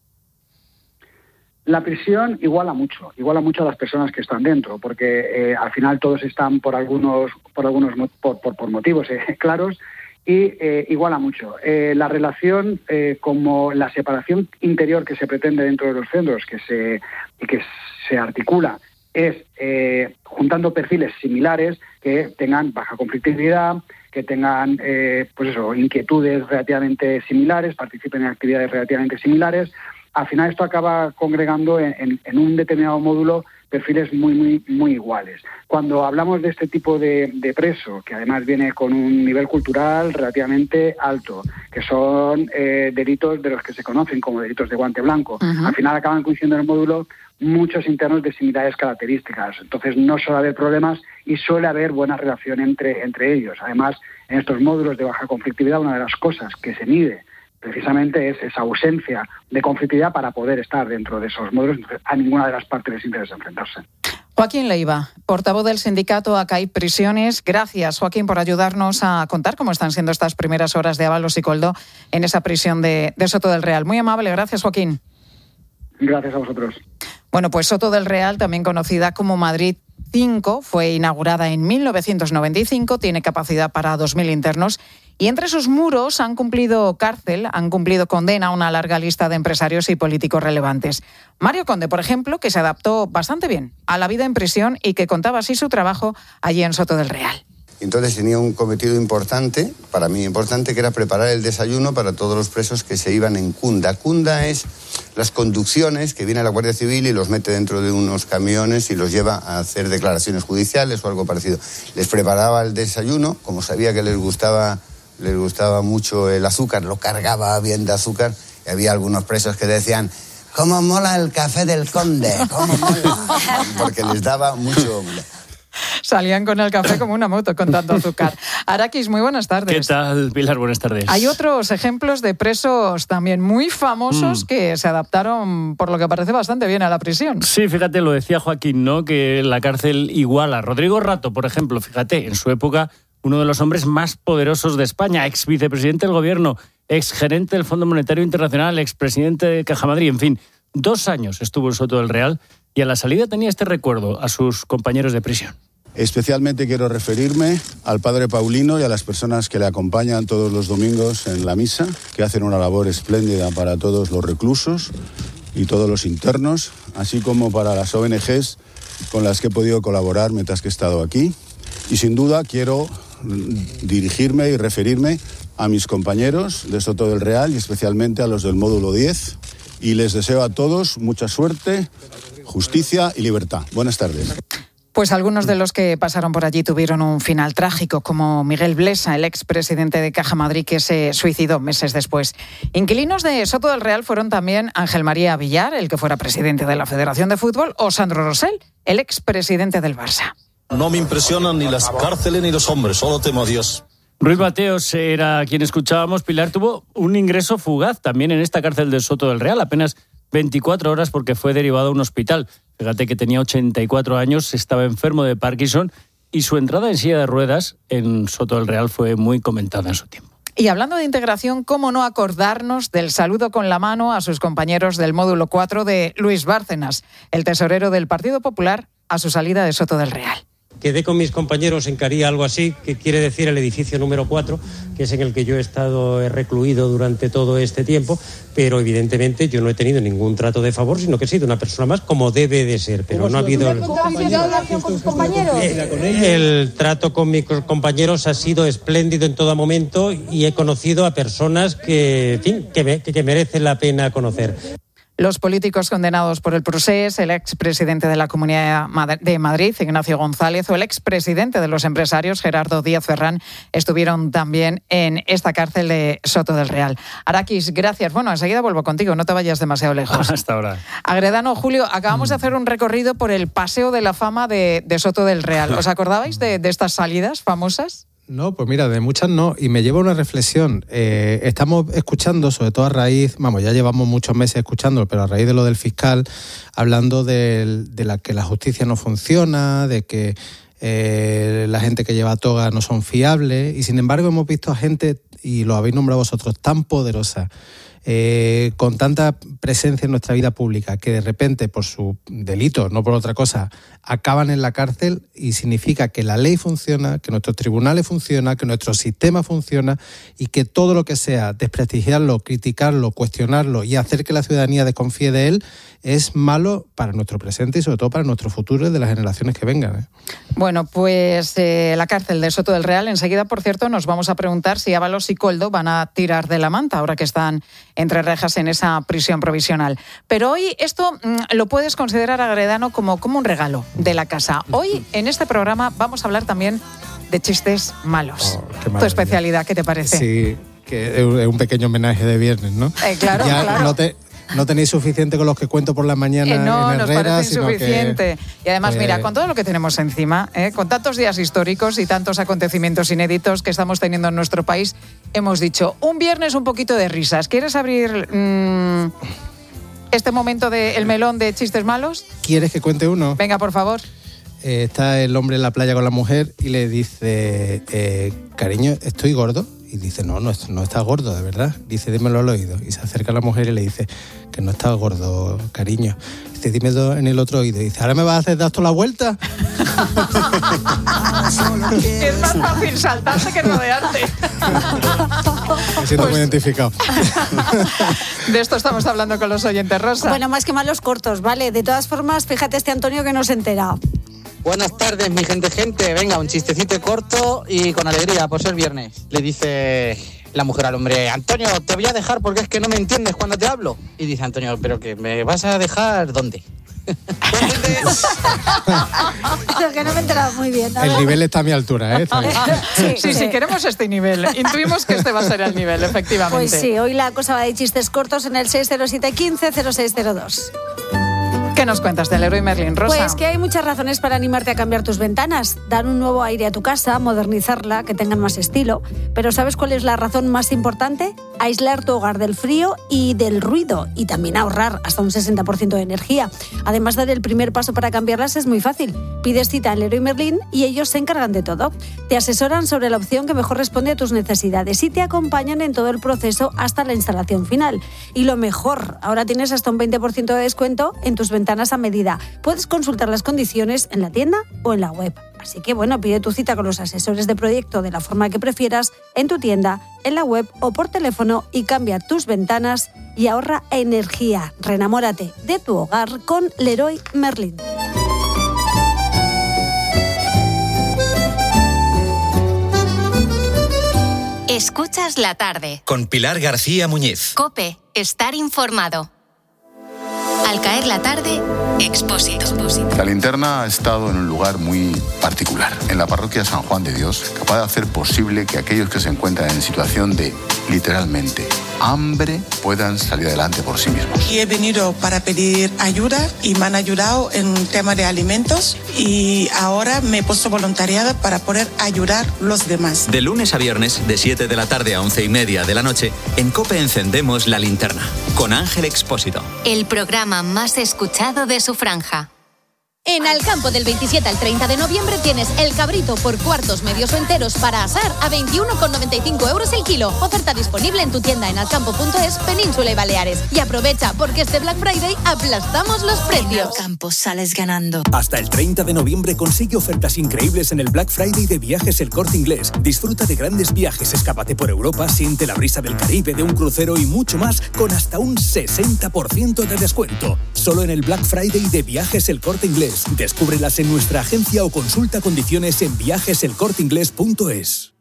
S21: La prisión iguala mucho, iguala mucho a las personas que están dentro, porque eh, al final todos están por algunos, por algunos por, por, por motivos eh, claros y eh, iguala mucho. Eh, la relación, eh, como la separación interior que se pretende dentro de los centros, que se y que se articula, es eh, juntando perfiles similares que tengan baja conflictividad, que tengan eh, pues eso, inquietudes relativamente similares, participen en actividades relativamente similares. Al final esto acaba congregando en, en, en un determinado módulo perfiles muy, muy, muy iguales. Cuando hablamos de este tipo de, de preso, que además viene con un nivel cultural relativamente alto, que son eh, delitos de los que se conocen como delitos de guante blanco, uh-huh. al final acaban coincidiendo en el módulo muchos internos de similares características. Entonces no suele haber problemas y suele haber buena relación entre, entre ellos. Además, en estos módulos de baja conflictividad, una de las cosas que se mide precisamente es esa ausencia de conflictividad para poder estar dentro de esos módulos. Entonces, a ninguna de las partes les interesa enfrentarse.
S3: Joaquín Leiva, portavoz del sindicato ACAIP Prisiones. Gracias, Joaquín, por ayudarnos a contar cómo están siendo estas primeras horas de Ábalos y Koldo en esa prisión de, de Soto del Real. Muy amable, gracias, Joaquín.
S21: Gracias a vosotros.
S3: Bueno, pues Soto del Real, también conocida como Madrid cinco, fue inaugurada en mil novecientos noventa y cinco, tiene capacidad para dos mil internos y entre sus muros han cumplido cárcel, han cumplido condena una larga lista de empresarios y políticos relevantes. Mario Conde, por ejemplo, que se adaptó bastante bien a la vida en prisión y que contaba así su trabajo allí en Soto del Real.
S4: Entonces tenía un cometido importante, para mí importante, que era preparar el desayuno para todos los presos que se iban en cunda. Cunda es las conducciones que viene la Guardia Civil y los mete dentro de unos camiones y los lleva a hacer declaraciones judiciales o algo parecido. Les preparaba el desayuno, como sabía que les gustaba, les gustaba mucho el azúcar, lo cargaba bien de azúcar y había algunos presos que decían: ¿cómo mola el café del Conde? ¿Cómo mola? Porque les daba mucho...
S3: Salían con el café como una moto con tanto azúcar. Arakis, muy buenas tardes.
S22: ¿Qué tal, Pilar? Buenas tardes.
S3: Hay otros ejemplos de presos también muy famosos mm. que se adaptaron, por lo que parece, bastante bien a la prisión.
S22: Sí, fíjate, lo decía Joaquín, ¿no?, que la cárcel iguala. Rodrigo Rato, por ejemplo, fíjate, en su época, uno de los hombres más poderosos de España, ex vicepresidente del gobierno, ex gerente del Fondo Monetario Internacional, ex presidente de Caja Madrid, en fin, dos años estuvo en Soto del Real y a la salida tenía este recuerdo a sus compañeros de prisión.
S23: Especialmente quiero referirme al padre Paulino y a las personas que le acompañan todos los domingos en la misa, que hacen una labor espléndida para todos los reclusos y todos los internos, así como para las O N Ges con las que he podido colaborar mientras que he estado aquí. Y sin duda quiero dirigirme y referirme a mis compañeros de Soto del Real y especialmente a los del módulo diez. Y les deseo a todos mucha suerte, justicia y libertad. Buenas tardes.
S3: Pues algunos de los que pasaron por allí tuvieron un final trágico, como Miguel Blesa, el expresidente de Caja Madrid, que se suicidó meses después. Inquilinos de Soto del Real fueron también Ángel María Villar, el que fuera presidente de la Federación de Fútbol, o Sandro Rosell, el expresidente del Barça.
S24: No me impresionan ni las cárceles ni los hombres, solo temo a Dios.
S22: Ruiz Mateos era quien escuchábamos. Pilar tuvo un ingreso fugaz también en esta cárcel de Soto del Real, apenas veinticuatro horas porque fue derivado a un hospital. Fíjate que tenía ochenta y cuatro años, estaba enfermo de Parkinson y su entrada en silla de ruedas en Soto del Real fue muy comentada en su tiempo.
S3: Y hablando de integración, ¿cómo no acordarnos del saludo con la mano a sus compañeros del módulo cuatro de Luis Bárcenas, el tesorero del Partido Popular, a su salida de Soto del Real?
S2: Quedé con mis compañeros en Caría algo así, que quiere decir el edificio número cuatro, que es en el que yo he estado recluido durante todo este tiempo, pero evidentemente yo no he tenido ningún trato de favor, sino que he sido una persona más como debe de ser, pero no ha habido... El, el trato con mis compañeros ha sido espléndido en todo momento y he conocido a personas que, en fin, que, me, que merecen la pena conocer.
S3: Los políticos condenados por el procés, el expresidente de la Comunidad de Madrid, Ignacio González, o el expresidente de los empresarios, Gerardo Díaz Ferrán, estuvieron también en esta cárcel de Soto del Real. Araquis, gracias. Bueno, enseguida vuelvo contigo, no te vayas demasiado lejos.
S22: Hasta ahora.
S3: Agredano, Julio, acabamos de hacer un recorrido por el Paseo de la Fama de, de Soto del Real. ¿Os acordabais de, de estas salidas famosas?
S19: No, pues mira, de muchas no, y me lleva una reflexión. Eh, estamos escuchando, sobre todo a raíz, vamos, ya llevamos muchos meses escuchándolo, pero a raíz de lo del fiscal, hablando de, de la que la justicia no funciona, de que eh, la gente que lleva toga no son fiables, y sin embargo hemos visto a gente, y lo habéis nombrado vosotros, tan poderosa, Eh, con tanta presencia en nuestra vida pública, que de repente por su delito, no por otra cosa, acaban en la cárcel, y significa que la ley funciona, que nuestros tribunales funcionan, que nuestro sistema funciona, y que todo lo que sea desprestigiarlo, criticarlo, cuestionarlo y hacer que la ciudadanía desconfíe de él es malo para nuestro presente y sobre todo para nuestro futuro y de las generaciones que vengan, ¿eh?
S3: Bueno, pues eh, la cárcel de Soto del Real. Enseguida, por cierto, nos vamos a preguntar si Ábalos y Koldo van a tirar de la manta ahora que están entre rejas en esa prisión provisional. Pero hoy esto mmm, lo puedes considerar, Agredano, como, como un regalo de la casa. Hoy, en este programa, vamos a hablar también de chistes malos. Oh, tu especialidad, ¿qué te parece?
S19: Sí, que es un pequeño homenaje de viernes, ¿no?
S3: Eh, claro,
S19: ya
S3: claro.
S19: No te... No tenéis suficiente con los que cuento por la mañana
S3: eh, no,
S19: en Herrera,
S3: nos parece
S19: sino
S3: insuficiente.
S19: Que,
S3: y además,
S19: pues,
S3: mira, con todo lo que tenemos encima, ¿eh? con tantos días históricos y tantos acontecimientos inéditos que estamos teniendo en nuestro país, hemos dicho, un viernes un poquito de risas. ¿Quieres abrir mmm, este momento del melón de chistes malos?
S19: ¿Quieres que cuente uno?
S3: Venga, por favor.
S19: Eh, está el hombre en la playa con la mujer y le dice, eh, cariño, ¿estoy gordo? Y dice, no, no, no estás gordo, de verdad. Dice, dímelo al oído. Y se acerca a la mujer y le dice, que no estás gordo, cariño. Dice, dímelo en el otro oído. Y dice, ¿ahora me vas a hacer dar toda la vuelta?
S3: Es más fácil saltarse que rodearte.
S19: Me siento
S3: pues,
S19: muy identificado.
S3: De esto estamos hablando con los oyentes, Rosa.
S5: Bueno, más que malos cortos, ¿vale? De todas formas, fíjate este Antonio que no se entera.
S6: Buenas tardes, mi gente, gente. Venga, un chistecito corto y con alegría por ser viernes. Le dice la mujer al hombre, Antonio, te voy a dejar porque es que no me entiendes cuando te hablo. Y dice Antonio, ¿pero que me vas a dejar dónde?
S5: Pero que no me he enterado muy bien.
S19: El nivel está a mi altura, ¿eh?
S3: Sí, sí, sí, queremos este nivel. Intuimos que este va a ser el nivel, efectivamente.
S5: Pues sí, hoy la cosa va de chistes cortos en el seis cero siete, quince, cero seis cero dos.
S3: ¿Qué nos cuentas del Leroy Merlin, Rosa?
S5: Pues que hay muchas razones para animarte a cambiar tus ventanas, dar un nuevo aire a tu casa, modernizarla, que tengan más estilo. Pero ¿sabes cuál es la razón más importante? Aislar tu hogar del frío y del ruido, y también ahorrar hasta un sesenta por ciento de energía. Además, dar el primer paso para cambiarlas es muy fácil. Pides cita en Leroy Merlin y ellos se encargan de todo. Te asesoran sobre la opción que mejor responde a tus necesidades y te acompañan en todo el proceso hasta la instalación final. Y lo mejor, ahora tienes hasta un veinte por ciento de descuento en tus ventanas a medida. Puedes consultar las condiciones en la tienda o en la web. Así que bueno, pide tu cita con los asesores de proyecto de la forma que prefieras, en tu tienda, en la web o por teléfono, y cambia tus ventanas y ahorra energía. Reenamórate de tu hogar con Leroy Merlin.
S1: Escuchas la tarde.
S8: Con Pilar García Muñiz.
S1: COPE, estar informado. Al caer la tarde, Expósito.
S25: La linterna ha estado en un lugar muy particular, en la parroquia San Juan de Dios, capaz de hacer posible que aquellos que se encuentran en situación de, literalmente, hambre, puedan salir adelante por sí mismos.
S26: Y he venido para pedir ayuda y me han ayudado en tema de alimentos, y ahora me he puesto voluntariada para poder ayudar a los demás.
S8: De lunes a viernes, de siete de la tarde a once y media de la noche, en COPE encendemos la linterna, con Ángel Expósito.
S1: El programa más escuchado de su franja.
S7: En Alcampo del veintisiete al treinta de noviembre tienes el cabrito por cuartos, medios o enteros para asar a veintiuno con noventa y cinco euros el kilo. Oferta disponible en tu tienda en alcampo punto es, Península y Baleares. Y aprovecha porque este Black Friday aplastamos los precios.
S9: En Alcampo sales ganando.
S10: Hasta el treinta de noviembre consigue ofertas increíbles en el Black Friday de Viajes El Corte Inglés. Disfruta de grandes viajes, escápate por Europa, siente la brisa del Caribe, de un crucero y mucho más con hasta un sesenta por ciento de descuento. Solo en el Black Friday de Viajes El Corte Inglés. Descúbrelas en nuestra agencia o consulta condiciones en viajes el corte inglés punto es.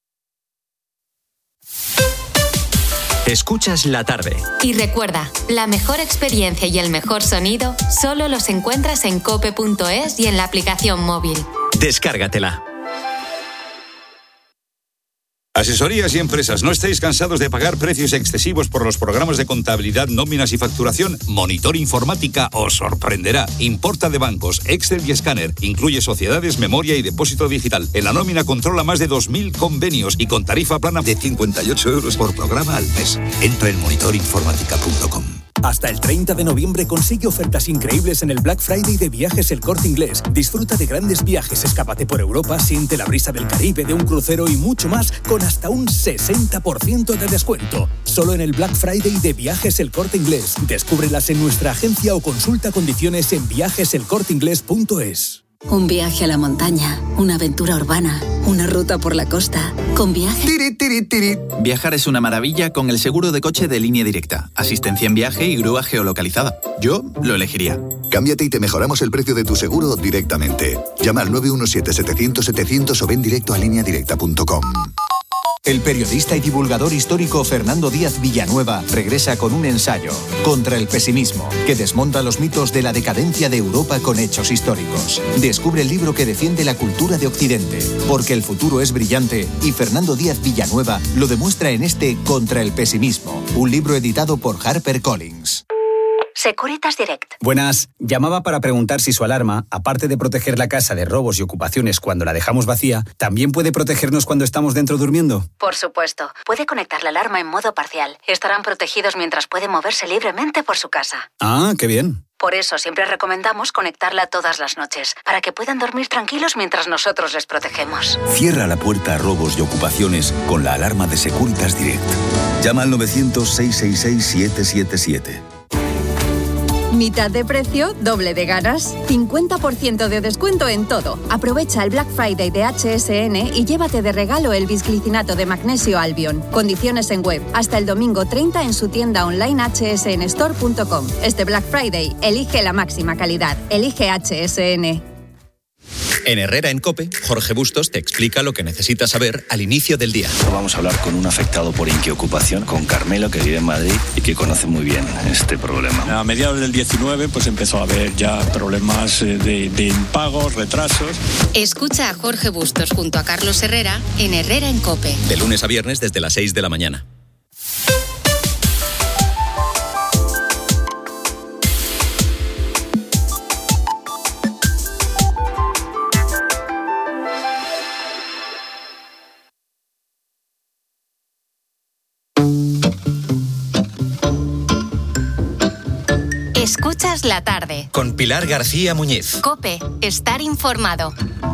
S8: Escuchas la tarde.
S1: Y recuerda, la mejor experiencia y el mejor sonido solo los encuentras en cope punto es y en la aplicación móvil.
S8: Descárgatela.
S11: Asesorías y empresas, ¿no estáis cansados de pagar precios excesivos por los programas de contabilidad, nóminas y facturación? Monitor Informática os sorprenderá. Importa de bancos, Excel y escáner. Incluye sociedades, memoria y depósito digital. En la nómina controla más de dos mil convenios y con tarifa plana de cincuenta y ocho euros por programa al mes. Entra en monitor informática punto com.
S10: Hasta el treinta de noviembre consigue ofertas increíbles en el Black Friday de Viajes El Corte Inglés. Disfruta de grandes viajes, escápate por Europa, siente la brisa del Caribe, de un crucero y mucho más con hasta un sesenta por ciento de descuento. Solo en el Black Friday de Viajes El Corte Inglés. Descúbrelas en nuestra agencia o consulta condiciones en viajes el corte inglés punto es.
S9: Un viaje a la montaña, una aventura urbana, una ruta por la costa. Con Viaje.
S12: Tiri, tiri, tiri. Viajar es una maravilla con el seguro de coche de Línea Directa, asistencia en viaje y grúa geolocalizada. Yo lo elegiría.
S14: Cámbiate y te mejoramos el precio de tu seguro directamente. Llama al nueve uno siete, setecientos, setecientos o ven directo a línea directa punto com.
S27: El periodista y divulgador histórico Fernando Díaz Villanueva regresa con un ensayo, Contra el pesimismo, que desmonta los mitos de la decadencia de Europa con hechos históricos. Descubre el libro que defiende la cultura de Occidente, porque el futuro es brillante y Fernando Díaz Villanueva lo demuestra en este Contra el pesimismo, un libro editado por HarperCollins.
S9: Securitas Direct.
S28: Buenas. Llamaba para preguntar si su alarma, aparte de proteger la casa de robos y ocupaciones cuando la dejamos vacía, también puede protegernos cuando estamos dentro durmiendo.
S9: Por supuesto. Puede conectar la alarma en modo parcial. Estarán protegidos mientras pueden moverse libremente por su casa.
S28: Ah, qué bien.
S9: Por eso siempre recomendamos conectarla todas las noches, para que puedan dormir tranquilos mientras nosotros les protegemos.
S29: Cierra la puerta a robos y ocupaciones con la alarma de Securitas Direct. Llama al novecientos, seiscientos sesenta y seis, siete siete siete.
S7: Mitad de precio, doble de ganas. cincuenta por ciento de descuento en todo. Aprovecha el Black Friday de H S N y llévate de regalo el bisglicinato de magnesio Albion. Condiciones en web. Hasta el domingo treinta en su tienda online h s n store punto com. Este Black Friday, elige la máxima calidad. Elige H S N.
S8: En Herrera en COPE, Jorge Bustos te explica lo que necesitas saber al inicio del día.
S30: Vamos a hablar con un afectado por inquiocupación, con Carmelo, que vive en Madrid y que conoce muy bien este problema.
S31: A mediados del diecinueve pues empezó a haber ya problemas de, de impagos, retrasos.
S1: Escucha a Jorge Bustos junto a Carlos Herrera en Herrera en COPE.
S8: De lunes a viernes desde las seis de la mañana.
S1: Escuchas la tarde.
S8: Con Pilar García Muñiz.
S1: COPE. Estar informado.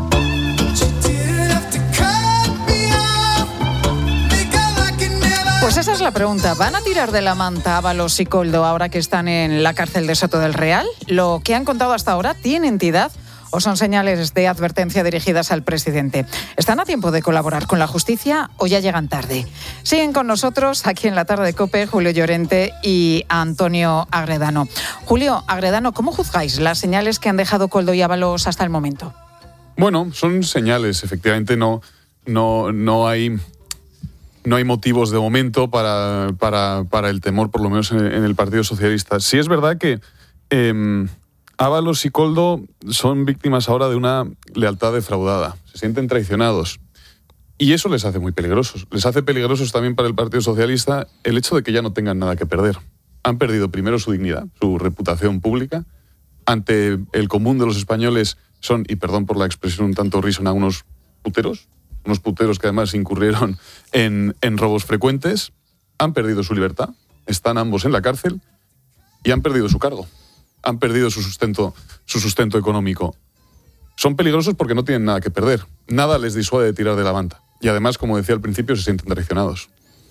S3: Pues esa es la pregunta. ¿Van a tirar de la manta Ábalos y Koldo ahora que están en la cárcel de Soto del Real? ¿Lo que han contado hasta ahora tiene entidad o son señales de advertencia dirigidas al presidente? ¿Están a tiempo de colaborar con la justicia o ya llegan tarde? Siguen con nosotros aquí en la tarde de COPE Julio Llorente y Antonio Agredano. Julio Agredano, ¿cómo juzgáis las señales que han dejado Koldo y Ábalos hasta el momento?
S18: Bueno, son señales, efectivamente no, no, no hay... No hay motivos de momento para, para, para el temor, por lo menos en, en el Partido Socialista. Sí es verdad que eh, Ábalos y Koldo son víctimas ahora de una lealtad defraudada. Se sienten traicionados. Y eso les hace muy peligrosos. Les hace peligrosos también para el Partido Socialista el hecho de que ya no tengan nada que perder. Han perdido primero su dignidad, su reputación pública. Ante el común de los españoles son, y perdón por la expresión un tanto risona, unos puteros. Unos puteros que además incurrieron en, en robos frecuentes. Han perdido su libertad. Están ambos en la cárcel y han perdido su cargo. han perdido su sustento, su sustento económico. Son peligrosos porque no tienen nada que perder. Nada les disuade de tirar de la manta. Y además, como decía al principio, se sienten traicionados.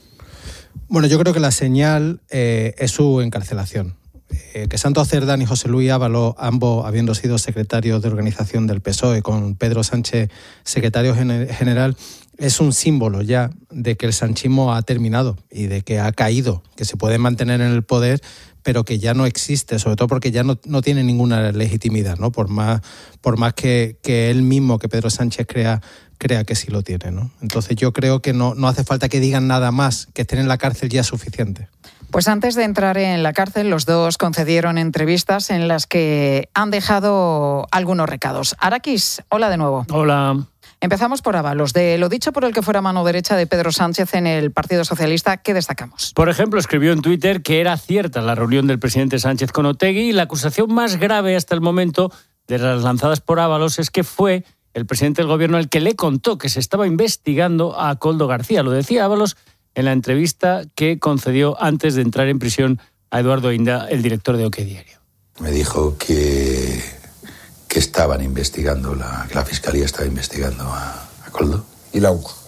S19: Bueno, yo creo que la señal eh, es su encarcelación. Eh, que Santos Cerdán y José Luis Ábalos, ambos habiendo sido secretarios de organización del P S O E, con Pedro Sánchez secretario general, es un símbolo ya de que el sanchismo ha terminado y de que ha caído, que se puede mantener en el poder, pero que ya no existe, sobre todo porque ya no, no tiene ninguna legitimidad, ¿no? Por más, por más que, que él mismo, que Pedro Sánchez crea, crea que sí lo tiene, ¿no? Entonces yo creo que no, no hace falta que digan nada más, que estén en la cárcel ya es suficiente.
S3: Pues antes de entrar en la cárcel, los dos concedieron entrevistas en las que han dejado algunos recados. Arakis, hola de nuevo.
S2: Hola.
S3: Empezamos por Ábalos. De lo dicho por el que fuera mano derecha de Pedro Sánchez en el Partido Socialista, ¿qué destacamos?
S2: Por ejemplo, escribió en Twitter que era cierta la reunión del presidente Sánchez con Otegi y la acusación más grave hasta el momento de las lanzadas por Ábalos es que fue el presidente del gobierno el que le contó que se estaba investigando a Koldo García. Lo decía Ábalos en la entrevista que concedió antes de entrar en prisión a Eduardo Inda, el director de OK Diario.
S4: Me dijo que, que estaban investigando, la, que la Fiscalía estaba investigando a, a Koldo.
S13: ¿Y la UCO?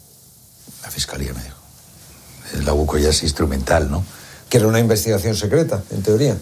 S4: La Fiscalía me dijo. La UCO ya es instrumental, ¿no?
S13: Que era una investigación secreta, en teoría.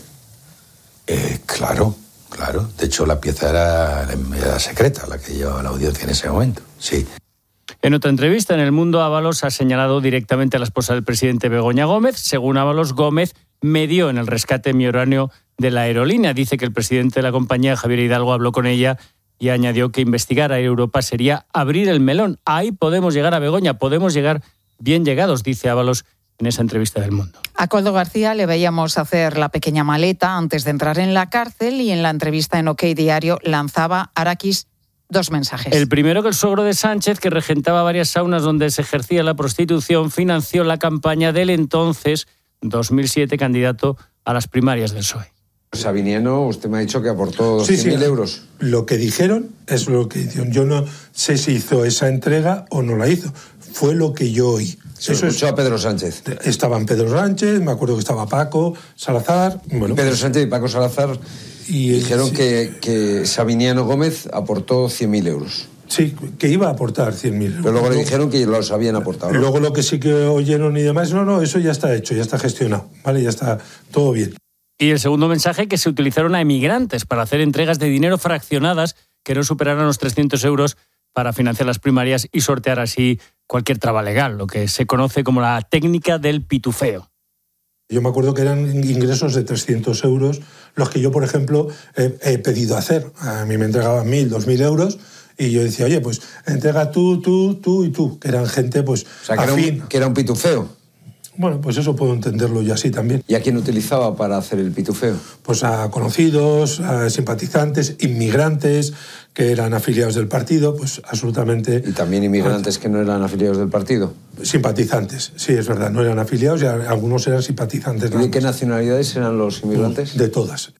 S4: Eh, claro, claro. De hecho, la pieza era, era secreta, la que llevaba la audiencia en ese momento, sí.
S2: En otra entrevista en El Mundo, Ábalos ha señalado directamente a la esposa del presidente, Begoña Gómez. Según Ábalos, Gómez medió en el rescate millonnario de la aerolínea. Dice que el presidente de la compañía, Javier Hidalgo, habló con ella y añadió que investigar a Europa sería abrir el melón. Ahí podemos llegar a Begoña, podemos llegar bien llegados, dice Ábalos en esa entrevista del Mundo.
S3: A Koldo García le veíamos hacer la pequeña maleta antes de entrar en la cárcel y en la entrevista en OK Diario lanzaba Arakis dos mensajes.
S2: El primero, que el suegro de Sánchez, que regentaba varias saunas donde se ejercía la prostitución, financió la campaña del entonces, dos mil siete, candidato a las primarias del P S O E.
S13: Sabiniano, usted me ha dicho que aportó
S15: sí,
S13: cien mil
S15: sí,
S13: euros.
S15: Lo que dijeron es lo que hicieron. Yo no sé si hizo esa entrega o no la hizo. Fue lo que yo oí.
S13: Se Eso escuchó es, a Pedro Sánchez.
S15: Estaban Pedro Sánchez, me acuerdo que estaba Paco Salazar. Bueno,
S13: Pedro Sánchez y Paco Salazar y dijeron sí. que, que Sabiniano Gómez aportó cien mil euros.
S15: Sí, que iba a aportar cien mil euros.
S13: Pero luego le dijeron que los habían aportado, ¿no?
S15: Luego lo que sí que oyeron y demás, no, no, eso ya está hecho, ya está gestionado, ¿vale? Ya está todo bien.
S2: Y el segundo mensaje, que se utilizaron a emigrantes para hacer entregas de dinero fraccionadas que no superaran los trescientos euros para financiar las primarias y sortear así cualquier traba legal, lo que se conoce como la técnica del pitufeo.
S15: Yo me acuerdo que eran ingresos de trescientos euros los que yo, por ejemplo, he, he pedido hacer. A mí me entregaban mil, dos mil euros y yo decía, oye, pues entrega tú, tú, tú y tú, que eran gente, pues,
S13: o sea, que
S15: afín.
S13: Era un, que era un pitufeo.
S15: Bueno, pues eso puedo entenderlo yo así también.
S13: ¿Y a quién utilizaba para hacer el pitufeo?
S15: Pues a conocidos, a simpatizantes, inmigrantes que eran afiliados del partido, pues absolutamente...
S13: ¿Y también inmigrantes que no eran afiliados del partido?
S15: Simpatizantes, sí, es verdad, no eran afiliados y algunos eran simpatizantes.
S13: ¿Y de qué nacionalidades eran los inmigrantes?
S15: De todas.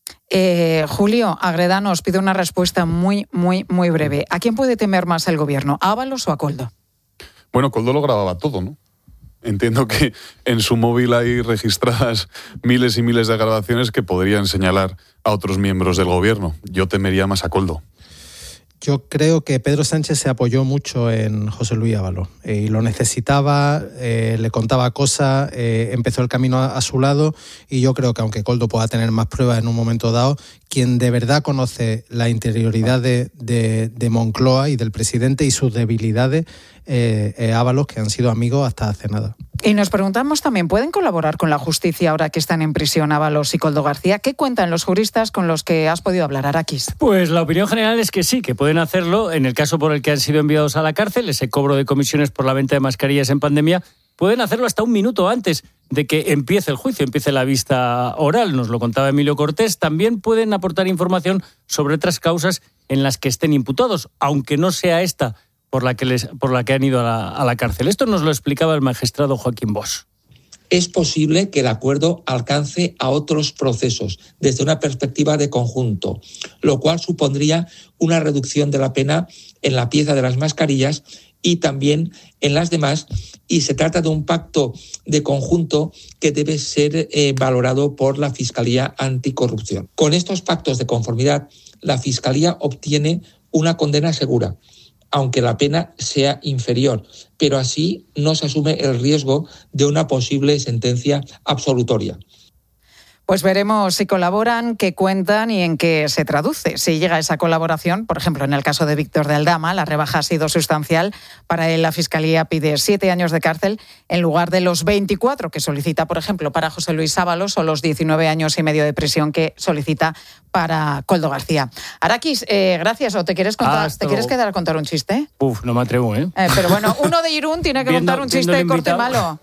S3: Eh, Julio Agredano, os pido una respuesta muy, muy, muy breve. ¿A quién puede temer más el gobierno, a Ábalos o a Koldo?
S18: Bueno, Koldo lo grababa todo, ¿no? Entiendo que en su móvil hay registradas miles y miles de grabaciones que podrían señalar a otros miembros del gobierno. Yo temería más a Koldo.
S19: Yo creo que Pedro Sánchez se apoyó mucho en José Luis Ábalos eh, y lo necesitaba, eh, le contaba cosas, eh, empezó el camino a, a su lado y yo creo que aunque Koldo pueda tener más pruebas en un momento dado, quien de verdad conoce la interioridad de, de, de Moncloa y del presidente y sus debilidades, eh, eh, Ábalos, que han sido amigos hasta hace nada.
S3: Y nos preguntamos también, ¿pueden colaborar con la justicia ahora que están en prisión Ábalos y Koldo García? ¿Qué cuentan los juristas con los que has podido hablar, Arakis?
S2: Pues la opinión general es que sí, que pueden hacerlo. En el caso por el que han sido enviados a la cárcel, ese cobro de comisiones por la venta de mascarillas en pandemia, pueden hacerlo hasta un minuto antes de que empiece el juicio, empiece la vista oral. Nos lo contaba Emilio Cortés. También pueden aportar información sobre otras causas en las que estén imputados, aunque no sea esta por la que, les, por la que han ido a la, a la cárcel. Esto nos lo explicaba el magistrado Joaquín Bosch.
S16: Es posible que el acuerdo alcance a otros procesos desde una perspectiva de conjunto, lo cual supondría una reducción de la pena en la pieza de las mascarillas y también en las demás, y se trata de un pacto de conjunto que debe ser eh, valorado por la Fiscalía Anticorrupción. Con estos pactos de conformidad, la Fiscalía obtiene una condena segura, aunque la pena sea inferior, pero así no se asume el riesgo de una posible sentencia absolutoria.
S3: Pues veremos si colaboran, qué cuentan y en qué se traduce. Si llega esa colaboración, por ejemplo, en el caso de Víctor de Aldama, la rebaja ha sido sustancial. Para él, la Fiscalía pide siete años de cárcel en lugar de los veinticuatro que solicita, por ejemplo, para José Luis Ábalos o los diecinueve años y medio de prisión que solicita para Koldo García. Araquis, eh, gracias. ¿O te quieres contar,
S2: Ah,
S3: te quieres quedar a contar un chiste?
S2: Uf, no me atrevo, ¿eh?
S3: Eh, pero bueno, uno de Irún tiene que
S2: Viendo-
S3: contar un
S2: viendo
S3: chiste
S2: el
S3: de corte
S2: invitado.
S3: malo.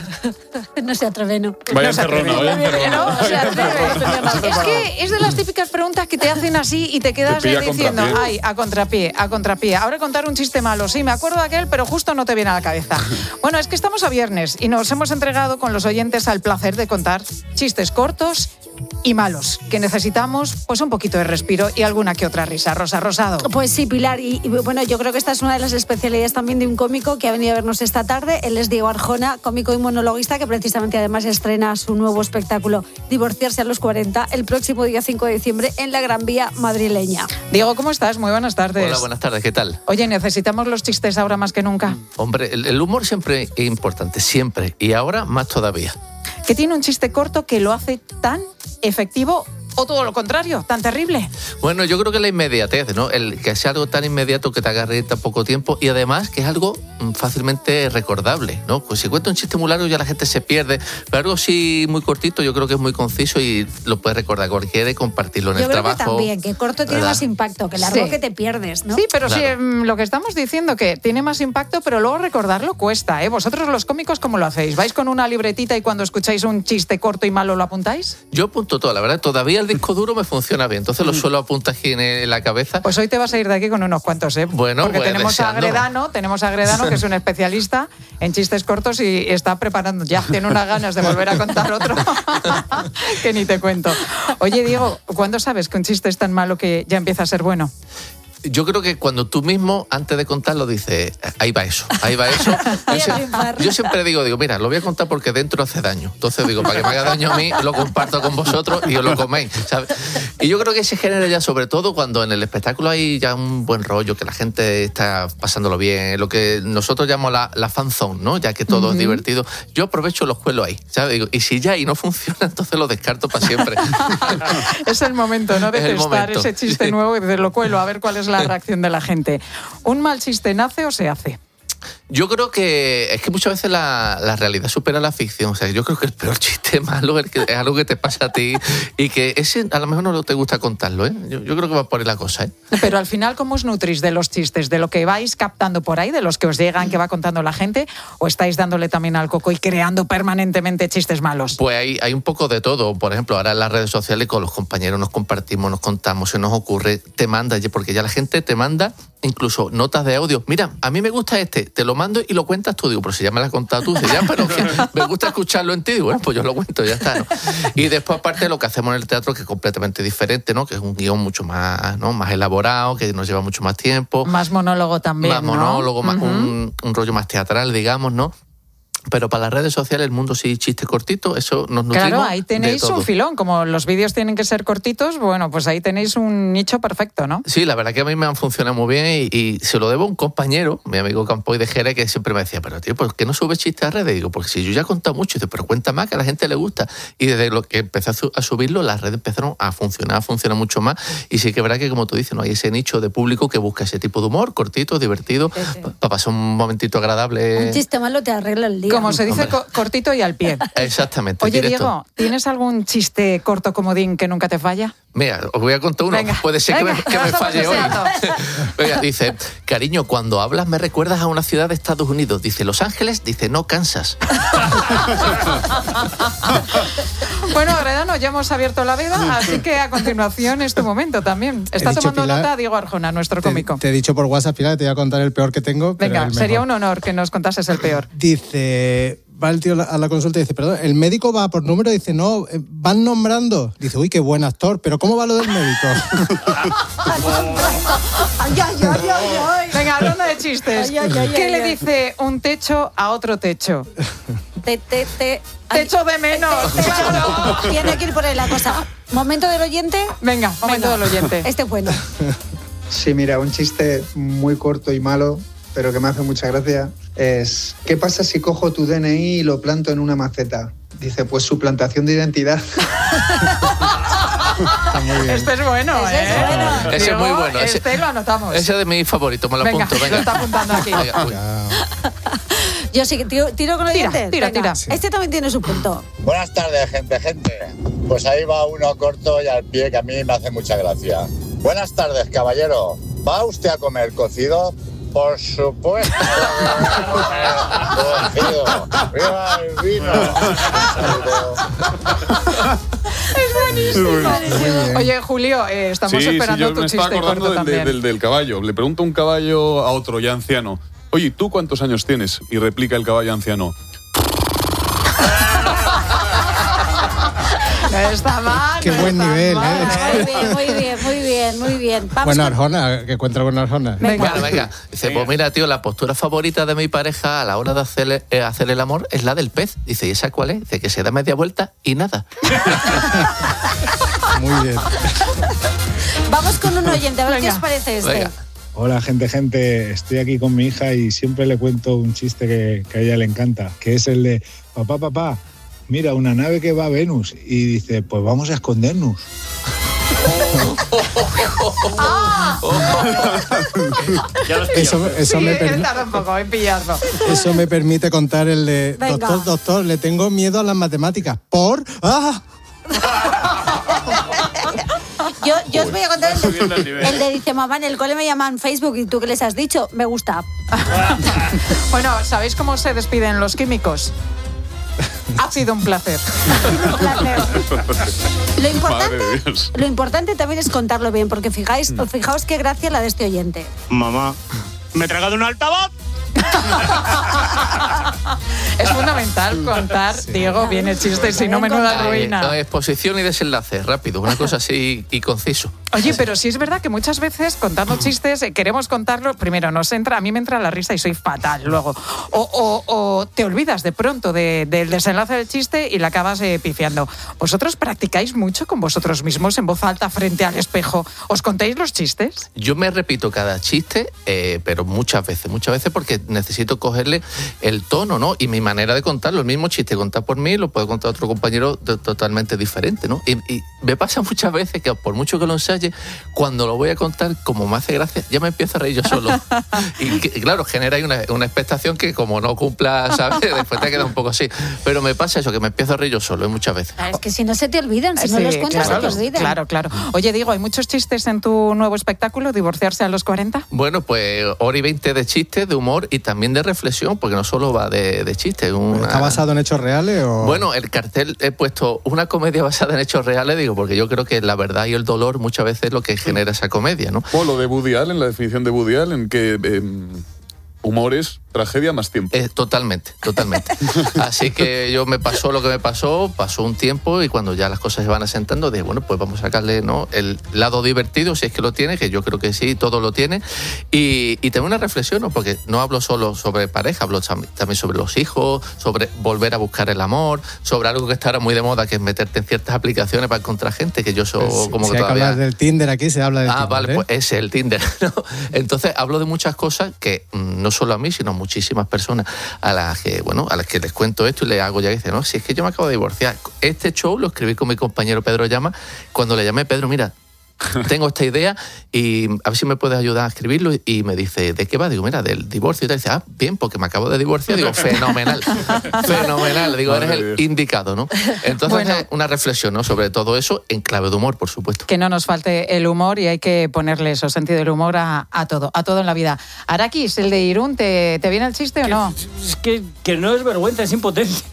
S5: No se atreve, ¿no?
S18: Vaya
S3: No se atreve.
S18: encerrona, vaya encerrona.
S3: No se atreve. Es que es de las típicas preguntas que te hacen así y te quedas
S18: Te pilla a
S3: diciendo,
S18: contrapié.
S3: ay, a contrapié, a contrapié. Ahora contar un chiste malo. Sí, me acuerdo de aquel, pero justo no te viene a la cabeza. Bueno, es que estamos a viernes y nos hemos entregado con los oyentes al placer de contar chistes cortos y malos, que necesitamos pues un poquito de respiro y alguna que otra risa. Rosa Rosado.
S5: Pues sí, Pilar, y, y bueno, yo creo que esta es una de las especialidades también de un cómico que ha venido a vernos esta tarde. Él es Diego Arjona, cómico y monologuista, que precisamente además estrena su nuevo espectáculo Divorciarse a los cuarenta el próximo día cinco de diciembre en la Gran Vía madrileña.
S3: Diego, ¿cómo estás? Muy buenas tardes.
S6: Hola, buenas tardes, ¿qué tal?
S3: Oye, necesitamos los chistes ahora más que nunca.
S6: Hombre, el, el humor siempre es importante, siempre, y ahora más todavía.
S3: Que tiene un chiste corto que lo hace tan efectivo o todo lo contrario, tan terrible.
S6: Bueno, yo creo que la inmediatez, ¿no? El que sea algo tan inmediato que te agarre en tan poco tiempo y además que es algo mm, fácilmente recordable, ¿no? Pues si cuento un chiste muy largo ya la gente se pierde, pero algo así muy cortito yo creo que es muy conciso y lo puedes recordar cualquiera y compartirlo en
S5: Yo
S6: el
S5: creo
S6: trabajo.
S5: que también, que corto tiene
S6: ¿verdad?
S5: más impacto, que largo
S3: Sí.
S5: que te pierdes, ¿no?
S3: Sí, pero
S6: Claro.
S3: sí, mm, lo que estamos diciendo que tiene más impacto, pero luego recordarlo cuesta, ¿eh? Vosotros los cómicos, ¿cómo lo hacéis? ¿Vais con una libretita y cuando escucháis un chiste corto y malo lo apuntáis?
S6: Yo apunto todo, la verdad, todavía el disco duro me funciona bien, entonces lo suelo apuntar aquí en, en la cabeza.
S3: Pues hoy te vas a ir de aquí con unos cuantos, ¿eh?
S6: Bueno,
S3: Porque
S6: pues,
S3: tenemos a
S6: deseándolo.
S3: Agredano, tenemos a Agredano, que es un especialista en chistes cortos y está preparando, ya tiene unas ganas de volver a contar otro, que ni te cuento. Oye, Diego, ¿cuándo sabes que un chiste es tan malo que ya empieza a ser bueno?
S6: Yo creo que cuando tú mismo, antes de contarlo, dices, ahí va eso, ahí va eso. Yo, sie- yo siempre digo, digo, mira, lo voy a contar porque dentro hace daño. Entonces digo, para que me haga daño a mí, lo comparto con vosotros y os lo coméis, ¿sabes? Y yo creo que se genera ya, sobre todo cuando en el espectáculo hay ya un buen rollo, que la gente está pasándolo bien, lo que nosotros llamamos la, la fan zone, ¿no? Ya que todo
S3: Ujú.
S6: es divertido. Yo aprovecho los cuelos ahí, ¿sabes? Digo, y si ya y no funciona, entonces lo descarto para siempre.
S3: Es el momento, ¿no? De
S6: Es el
S3: testar
S6: momento.
S3: ese chiste nuevo y de lo cuelo, a ver cuál es la reacción de la gente. ¿Un mal chiste nace o se hace?
S6: Yo creo que es que muchas veces la, la realidad supera la ficción. O sea, yo creo que el peor chiste malo es, que, es algo que te pasa a ti y que ese a lo mejor no te gusta contarlo, ¿eh? Yo, yo creo que va por ahí la cosa, ¿eh?
S3: Pero al final, ¿cómo os nutrís de los chistes? ¿De lo que vais captando por ahí? ¿De los que os llegan, que va contando la gente? ¿O estáis dándole también al coco y creando permanentemente chistes malos?
S6: Pues hay, hay un poco de todo. Por ejemplo, ahora en las redes sociales con los compañeros nos compartimos, nos contamos, se nos ocurre, te manda, porque ya la gente te manda incluso notas de audio. Mira, a mí me gusta este, te lo mando y lo cuentas tú. Digo, pero si ya me lo has contado tú, dice, ya, pero que me gusta escucharlo en ti. Digo, bueno, pues yo lo cuento, ya está, ¿no? Y después, aparte, lo que hacemos en el teatro, que es completamente diferente, ¿no? Que es un guión mucho más, ¿no? Más elaborado, que nos lleva mucho más tiempo.
S3: Más monólogo también,
S6: Más
S3: ¿no?
S6: monólogo, más
S3: Ujú.
S6: un, un rollo más teatral, digamos, ¿no? Pero para las redes sociales, el mundo sí, chiste cortito, eso nos nutrimos.
S3: Claro, ahí tenéis
S6: de todo.
S3: un filón. Como los vídeos tienen que ser cortitos, bueno, pues ahí tenéis un nicho perfecto, ¿no?
S6: Sí, la verdad que a mí me han funcionado muy bien y, y se lo debo a un compañero, mi amigo Campoy de Jerez, que siempre me decía, pero tío, ¿por qué no subes chistes a redes? Digo, porque si yo ya he contado mucho, dice, pero cuenta más, que a la gente le gusta. Y desde lo que empecé a, su- a subirlo, las redes empezaron a funcionar, a funcionar mucho más. Y sí que es verdad que, como tú dices, no hay ese nicho de público que busca ese tipo de humor, cortito, divertido, para pasar un momentito agradable.
S5: Un chiste malo te arregla el día.
S3: Como se dice,
S6: Hombre.
S3: co- cortito y al pie.
S6: Exactamente.
S3: Oye,
S6: directo.
S3: Diego, ¿tienes algún chiste corto comodín que nunca te falla?
S6: Mira, os voy a contar uno.
S3: Venga,
S6: Puede ser
S3: venga,
S6: que me, que me
S3: vamos
S6: falle hoy.
S3: deseando.
S6: Venga, dice, cariño, cuando hablas me recuerdas a una ciudad de Estados Unidos. Dice, Los Ángeles. Dice, no, Kansas.
S3: Bueno, Agredano, ya hemos abierto la veda, así que a continuación es tu momento también. Está
S19: dicho,
S3: tomando
S19: Pilar,
S3: nota Diego Arjona, nuestro cómico.
S19: Te he dicho por WhatsApp, Pilar, que te voy a contar el peor que tengo. pero
S3: Venga,
S19: el
S3: sería
S19: mejor.
S3: un honor que nos contases el peor.
S19: Dice, va el tío a la consulta y dice, perdón, ¿el médico va por número? Dice, no, van nombrando. Dice, uy, qué buen actor, pero ¿cómo va lo del médico?
S5: Ay, ay, ay, ay, ay.
S3: Venga, ronda de chistes.
S5: Ay, ay, ay,
S3: ¿Qué
S5: ay,
S3: le
S5: ay.
S3: dice un techo a otro techo?
S5: Te, te, te...
S3: Te echo de menos.
S5: Te, te, claro. Tiene que ir por ahí la cosa. ¿Momento del oyente?
S3: Venga, momento
S5: Venga.
S3: del oyente.
S5: Este es bueno.
S10: Sí, mira, un chiste muy corto y malo, pero que me hace mucha gracia, es ¿qué pasa si cojo tu D N I y lo planto en una maceta? Dice, pues suplantación de identidad.
S19: Está muy bien.
S3: Este es bueno,
S5: Ese
S3: ¿eh?
S5: es bueno.
S6: Ese es
S3: Diego,
S6: muy bueno. Ese,
S3: Este lo anotamos.
S6: ese es de mis favoritos, me lo
S3: Venga,
S6: apunto. Venga,
S3: lo está apuntando aquí.
S6: Venga, uy.
S5: Yo sí, tiro, tiro con el
S3: Tira,
S5: oyente.
S3: tira,
S5: Venga.
S3: tira.
S5: Este también tiene su punto.
S11: Buenas tardes, gente, gente. Pues ahí va uno corto y al pie que a mí me hace mucha gracia. Buenas tardes, caballero. ¿Va usted a comer cocido? Por supuesto. Cocido. ¡Viva el vino!
S3: Es buenísimo. Oye, Julio, eh, estamos
S18: sí,
S3: esperando
S18: sí, yo
S3: tu
S18: me estaba
S3: chiste
S18: acordando
S3: corto
S18: del,
S3: también.
S18: del, del caballo. Le pregunta un caballo a otro ya anciano, oye, ¿tú cuántos años tienes? Y replica el caballo anciano,
S3: No está mal.
S19: Qué
S3: no
S19: buen
S3: está
S19: nivel,
S3: mal.
S5: Muy bien, muy bien, muy bien, muy bien. Vamos
S19: Buena
S5: con-
S19: Arjona, que encuentra buena Arjona.
S6: Venga, venga. Dice, pues mira, tío, la postura favorita de mi pareja a la hora de hacer, eh, hacer el amor es la del pez. Dice, ¿y esa cuál es? Dice, que se da media vuelta y nada.
S19: Muy bien.
S5: Vamos con un oyente, a ver qué
S3: Venga.
S5: os parece este.
S6: Venga.
S12: Hola, gente, gente. Estoy aquí con mi hija y siempre le cuento un chiste que, que a ella le encanta, que es el de, papá, papá, mira, una nave que va a Venus. Y dice, pues vamos a escondernos.
S19: Eso, eso,
S3: Sí,
S19: me
S3: he
S19: permi-
S3: tardado un poco en pillarlo.
S19: eso me permite contar el de,
S5: Venga.
S19: doctor, doctor, le tengo miedo a las matemáticas. ¿Por? ¡Ah!
S5: Yo, yo os voy a contar el de, el de dice, mamá, en el cole me llaman Facebook y tú qué les has dicho, me gusta.
S3: Bueno, ¿sabéis cómo se despiden los químicos? Ha sido un placer.
S5: Un placer. Lo importante,
S18: madre de Dios.
S5: lo importante también es contarlo bien, porque fijáis, fijaos qué gracia la de este oyente.
S31: Mamá, ¿me he tragado un altavoz?
S3: Es fundamental contar, Diego, bien el chiste, si no, menuda
S6: Eh,
S3: ruina.
S6: exposición y desenlace, rápido, una cosa así y conciso.
S3: Oye, pero sí es verdad que muchas veces contando chistes eh, queremos contarlo, primero nos entra, a mí me entra la risa y soy fatal luego. O, o- o te olvidas de pronto de- del desenlace del chiste y la acabas eh, pifiando. ¿Vosotros practicáis mucho con vosotros mismos en voz alta frente al espejo? ¿Os contáis los chistes?
S6: Yo me repito cada chiste, eh, pero muchas veces, muchas veces porque necesito cogerle el tono, ¿no? Y mi manera de contarlo, el mismo chiste contado por mí, lo puede contar otro compañero de- totalmente diferente, ¿no? Y, y me pasa muchas veces que por mucho que lo ensaye, cuando lo voy a contar, como me hace gracia, ya me empiezo a reír yo solo. Y, que, claro, genera ahí una, una expectación que como no cumpla, ¿sabes? Después te queda un poco así. Pero me pasa eso, que me empiezo a reír yo solo, ¿eh? Muchas veces.
S5: Es que si no se te olvidan, si no
S3: Sí,
S5: los cuentas
S3: claro,
S5: se te olvidan.
S3: Claro, claro. Oye, Diego, ¿hay muchos chistes en tu nuevo espectáculo, Divorciarse a los cuarenta?
S6: Bueno, pues hora y veinte de chistes, de humor y también de reflexión, porque no solo va de, de chistes. Una...
S19: ¿Está basado en hechos reales o...?
S6: Bueno, el cartel he puesto una comedia basada en hechos reales, digo, porque yo creo que la verdad y el dolor muchas veces es lo que genera esa comedia, ¿no?
S18: o lo de Woody Allen, la definición de Woody Allen, que eh, humor es tragedia más tiempo.
S6: Eh, totalmente, totalmente. Así que yo me pasó lo que me pasó, pasó un tiempo y cuando ya las cosas se van asentando, dije, bueno, pues vamos a sacarle, ¿no?, el lado divertido, si es que lo tiene, que yo creo que sí, todo lo tiene. Y, y tengo una reflexión, ¿no?, porque no hablo solo sobre pareja, hablo también sobre los hijos, sobre volver a buscar el amor, sobre algo que está ahora muy de moda, que es meterte en ciertas aplicaciones para encontrar gente, que yo soy
S19: Pues,
S6: como
S19: si
S6: que
S19: hay que
S6: todavía...
S19: hablar del Tinder aquí, se habla del
S6: Ah,
S19: Tinder.
S6: vale,
S19: ¿eh?
S6: pues ese es el Tinder, ¿no? Entonces hablo de muchas cosas que mm, no solo a mí, sino a muchísimas personas a las que, bueno, a las que les cuento esto y les hago ya que dicen, no, si es que yo me acabo de divorciar. Este show lo escribí con mi compañero Pedro Llama. Cuando le llamé, Pedro, mira, tengo esta idea y a ver si me puedes ayudar a escribirlo. Y me dice, ¿de qué va? Digo, mira, del divorcio. Y tal. Dice, ah, bien, porque me acabo de divorciar. Digo, fenomenal, fenomenal. Digo, eres el indicado, ¿no? Entonces,
S3: Bueno.
S6: una reflexión, ¿no?, sobre todo eso en clave de humor, por supuesto.
S3: Que no nos falte el humor y hay que ponerle eso, sentido del humor a, a todo, a todo en la vida. Arakis, el de Irún, ¿te, te viene el chiste o no?
S2: Es que, que no es vergüenza, es impotencia.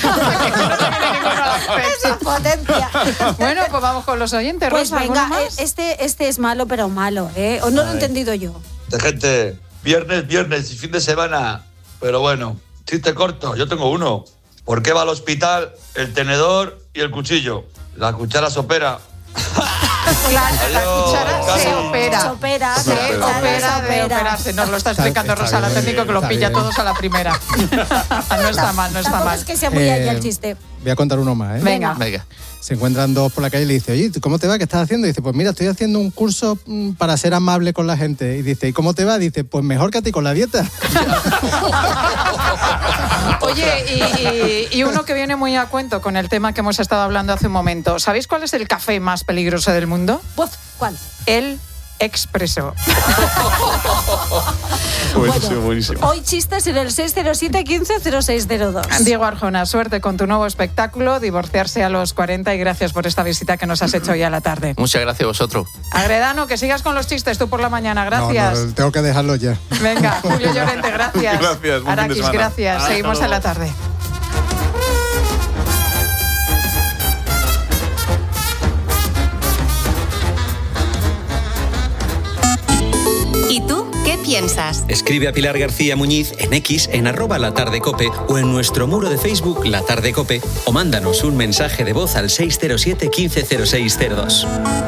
S5: Esa potencia.
S3: Bueno, pues vamos con los oyentes.
S5: Pues
S3: Rosa,
S5: venga,
S3: ¿alguno más?
S5: este, este es malo, pero malo, ¿eh? O no lo he
S17: Ay.
S5: entendido yo.
S17: De gente, viernes, viernes y fin de semana. Pero bueno, chiste corto, yo tengo uno.
S14: ¿Por qué va al hospital el tenedor y el cuchillo? La cuchara sopera.
S3: Claro, la cuchara se opera.
S5: Se opera,
S3: se
S5: se
S3: opera,
S5: opera,
S3: de operarse. Nos lo está explicando
S19: Está
S3: Rosa, la
S19: bien,
S3: técnico, que lo
S19: está
S3: pilla
S19: bien.
S3: todos a la primera. No está mal, no está
S5: Tampoco
S3: mal.
S5: es que sea muy
S19: Eh,
S5: allá el chiste.
S19: Voy a contar uno más, ¿eh?
S3: Venga.
S6: Venga.
S19: Se encuentran dos por la calle y le dice, oye, ¿cómo te va? ¿Qué estás haciendo? Y dice, pues mira, estoy haciendo un curso mm, para ser amable con la gente. Y dice, ¿y cómo te va? Dice, pues mejor que a ti con la dieta.
S3: Oye, y, y- y uno que viene muy a cuento con el tema que hemos estado hablando hace un momento. ¿Sabéis cuál es el café más peligroso del mundo?
S5: ¿Cuál?
S3: El expreso.
S18: Buenísimo, buenísimo.
S5: Hoy chistes en el seis cero siete, quince cero seis cero dos.
S3: Diego Arjona, suerte con tu nuevo espectáculo, Divorciarse a los cuarenta, y gracias por esta visita que nos has hecho hoy a la tarde.
S6: Muchas gracias a vosotros.
S3: Agredano, que sigas con los chistes tú por la mañana, gracias.
S19: No, no, tengo que dejarlo ya.
S3: Venga, Julio Llorente, gracias.
S18: Gracias, buen fin de
S3: Arakis,
S18: semana.
S3: gracias.
S18: Hasta
S3: Seguimos
S18: luego.
S3: a la tarde.
S1: ¿Y tú qué piensas?
S8: Escribe a Pilar García Muñiz en X, en arroba La Tarde Cope o en nuestro muro de Facebook La Tarde Cope, o mándanos un mensaje de voz al seis cero siete, quince cero seis cero dos.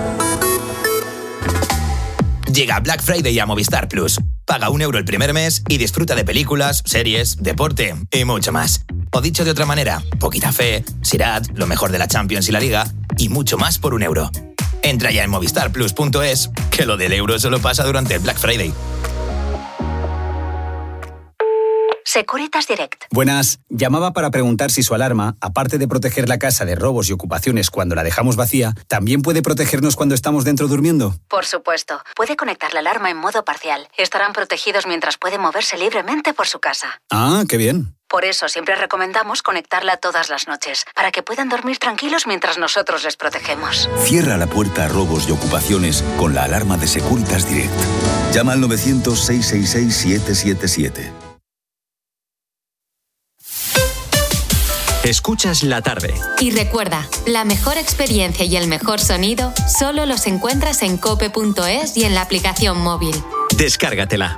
S17: Llega Black Friday a Movistar Plus. Paga un euro el primer mes y disfruta de películas, series, deporte y mucho más. O dicho de otra manera, poquita fe, Sirat, lo mejor de la Champions y la Liga y mucho más por un euro. Entra ya en movistar plus punto es, que lo del euro solo pasa durante el Black Friday.
S9: Securitas Direct.
S14: Buenas, llamaba para preguntar si su alarma, aparte de proteger la casa de robos y ocupaciones cuando la dejamos vacía, también puede protegernos cuando estamos dentro durmiendo.
S9: Por supuesto, puede conectar la alarma en modo parcial. Estarán protegidos mientras pueden moverse libremente por su casa.
S14: Ah, qué bien.
S9: Por eso siempre recomendamos conectarla todas las noches, para que puedan dormir tranquilos mientras nosotros les protegemos.
S29: Cierra la puerta a robos y ocupaciones con la alarma de Securitas Direct. Llama al novecientos, seiscientos sesenta y seis, siete siete siete.
S8: Escuchas La Tarde.
S1: Y recuerda, la mejor experiencia y el mejor sonido solo los encuentras en cope punto es y en la aplicación móvil.
S8: Descárgatela.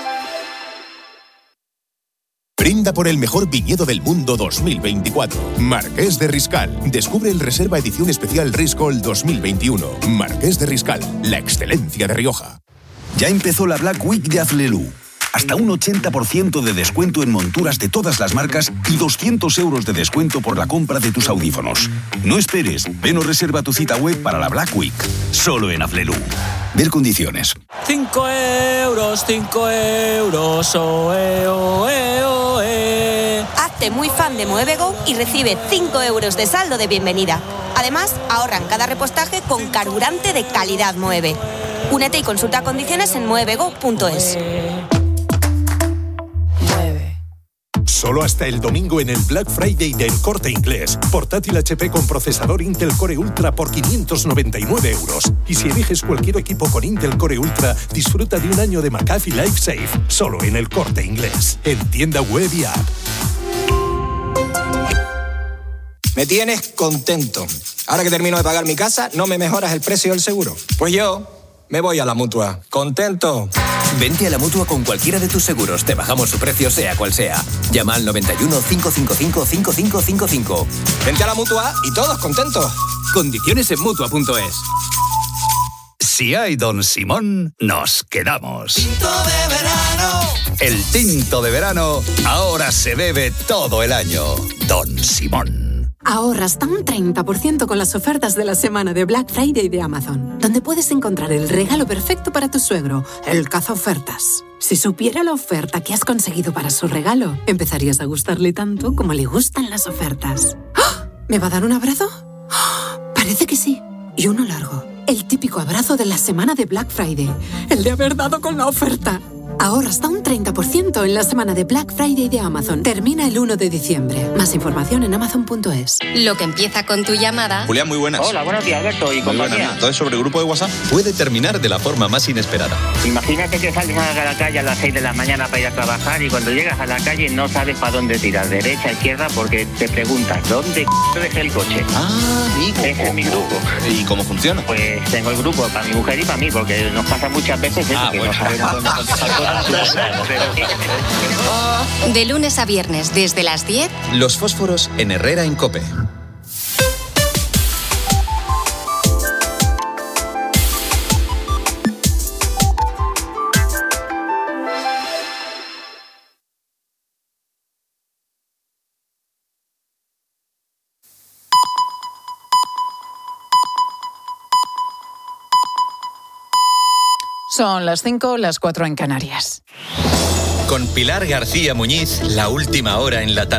S20: Brinda por el mejor viñedo del mundo dos mil veinticuatro. Marqués de Riscal. Descubre el Reserva Edición Especial Riscol dos mil veintiuno. Marqués de Riscal, la excelencia de Rioja.
S29: Ya empezó la Black Week de Aflelu. Hasta un ochenta por ciento de descuento en monturas de todas las marcas y doscientos euros de descuento por la compra de tus audífonos. No esperes, ven o reserva tu cita web para la Black Week. Solo en Aflelu. Ver condiciones.
S21: Cinco euros, cinco euros, oe, oe, oe.
S22: Hazte muy fan de Moevego y recibe cinco euros de saldo de bienvenida. Además, ahorran cada repostaje con carburante de calidad Moeve. Únete y consulta condiciones en moevego punto es.
S20: Solo hasta el domingo en el Black Friday del Corte Inglés. Portátil H P con procesador Intel Core Ultra por quinientos noventa y nueve euros. Y si eliges cualquier equipo con Intel Core Ultra, disfruta de un año de McAfee LifeSafe. Solo en el Corte Inglés. En tienda web y app.
S23: Me tienes contento. Ahora que termino de pagar mi casa, ¿no me mejoras el precio del seguro? Pues yo me voy a la Mutua. ¿Contento?
S24: Vente a la Mutua con cualquiera de tus seguros. Te bajamos su precio sea cual sea. Llama al noventa y uno, cinco cinco cinco, cinco cinco cinco cinco.
S23: Vente a la Mutua y todos contentos.
S14: Condiciones en mutua punto es. Si hay Don Simón, nos quedamos.
S23: Tinto de verano.
S14: El tinto de verano ahora se bebe todo el año. Don Simón.
S25: Ahorra hasta un treinta por ciento con las ofertas de la semana de Black Friday de Amazon, donde puedes encontrar el regalo perfecto para tu suegro, el cazaofertas. Si supiera la oferta que has conseguido para su regalo, empezarías a gustarle tanto como le gustan las ofertas. ¡Ah! ¿Me va a dar un abrazo? ¡Ah! Parece que sí. Y uno largo. El típico abrazo de la semana de Black Friday. El de haber dado con la oferta. Ahorra hasta un treinta por ciento en la semana de Black Friday de Amazon. Termina el uno de diciembre. Más información en amazon punto es.
S1: Lo que empieza con tu llamada.
S29: Julián, muy buenas.
S30: Hola, buenos días, Alberto y compañía.
S29: Entonces, sobre el grupo de WhatsApp puede terminar de la forma más inesperada.
S30: Imagínate que sales a la calle a las seis de la mañana para ir a trabajar y cuando llegas a la calle no sabes para dónde tirar, derecha, izquierda, porque te preguntas, ¿dónde c*** dejé el coche?
S29: Ah, amigo.
S30: Ese es mi grupo.
S29: ¿Y cómo funciona?
S30: Pues tengo el grupo para mi mujer y para mí, porque nos pasa muchas veces eso,
S29: Ah,
S30: que
S29: bueno.
S30: no sabemos dónde contestar
S1: De lunes a viernes, desde las diez.
S24: Los fósforos en Herrera en COPE.
S3: Son las cinco, las cuatro en Canarias.
S8: Con Pilar García Muñiz, la última hora en la tarde.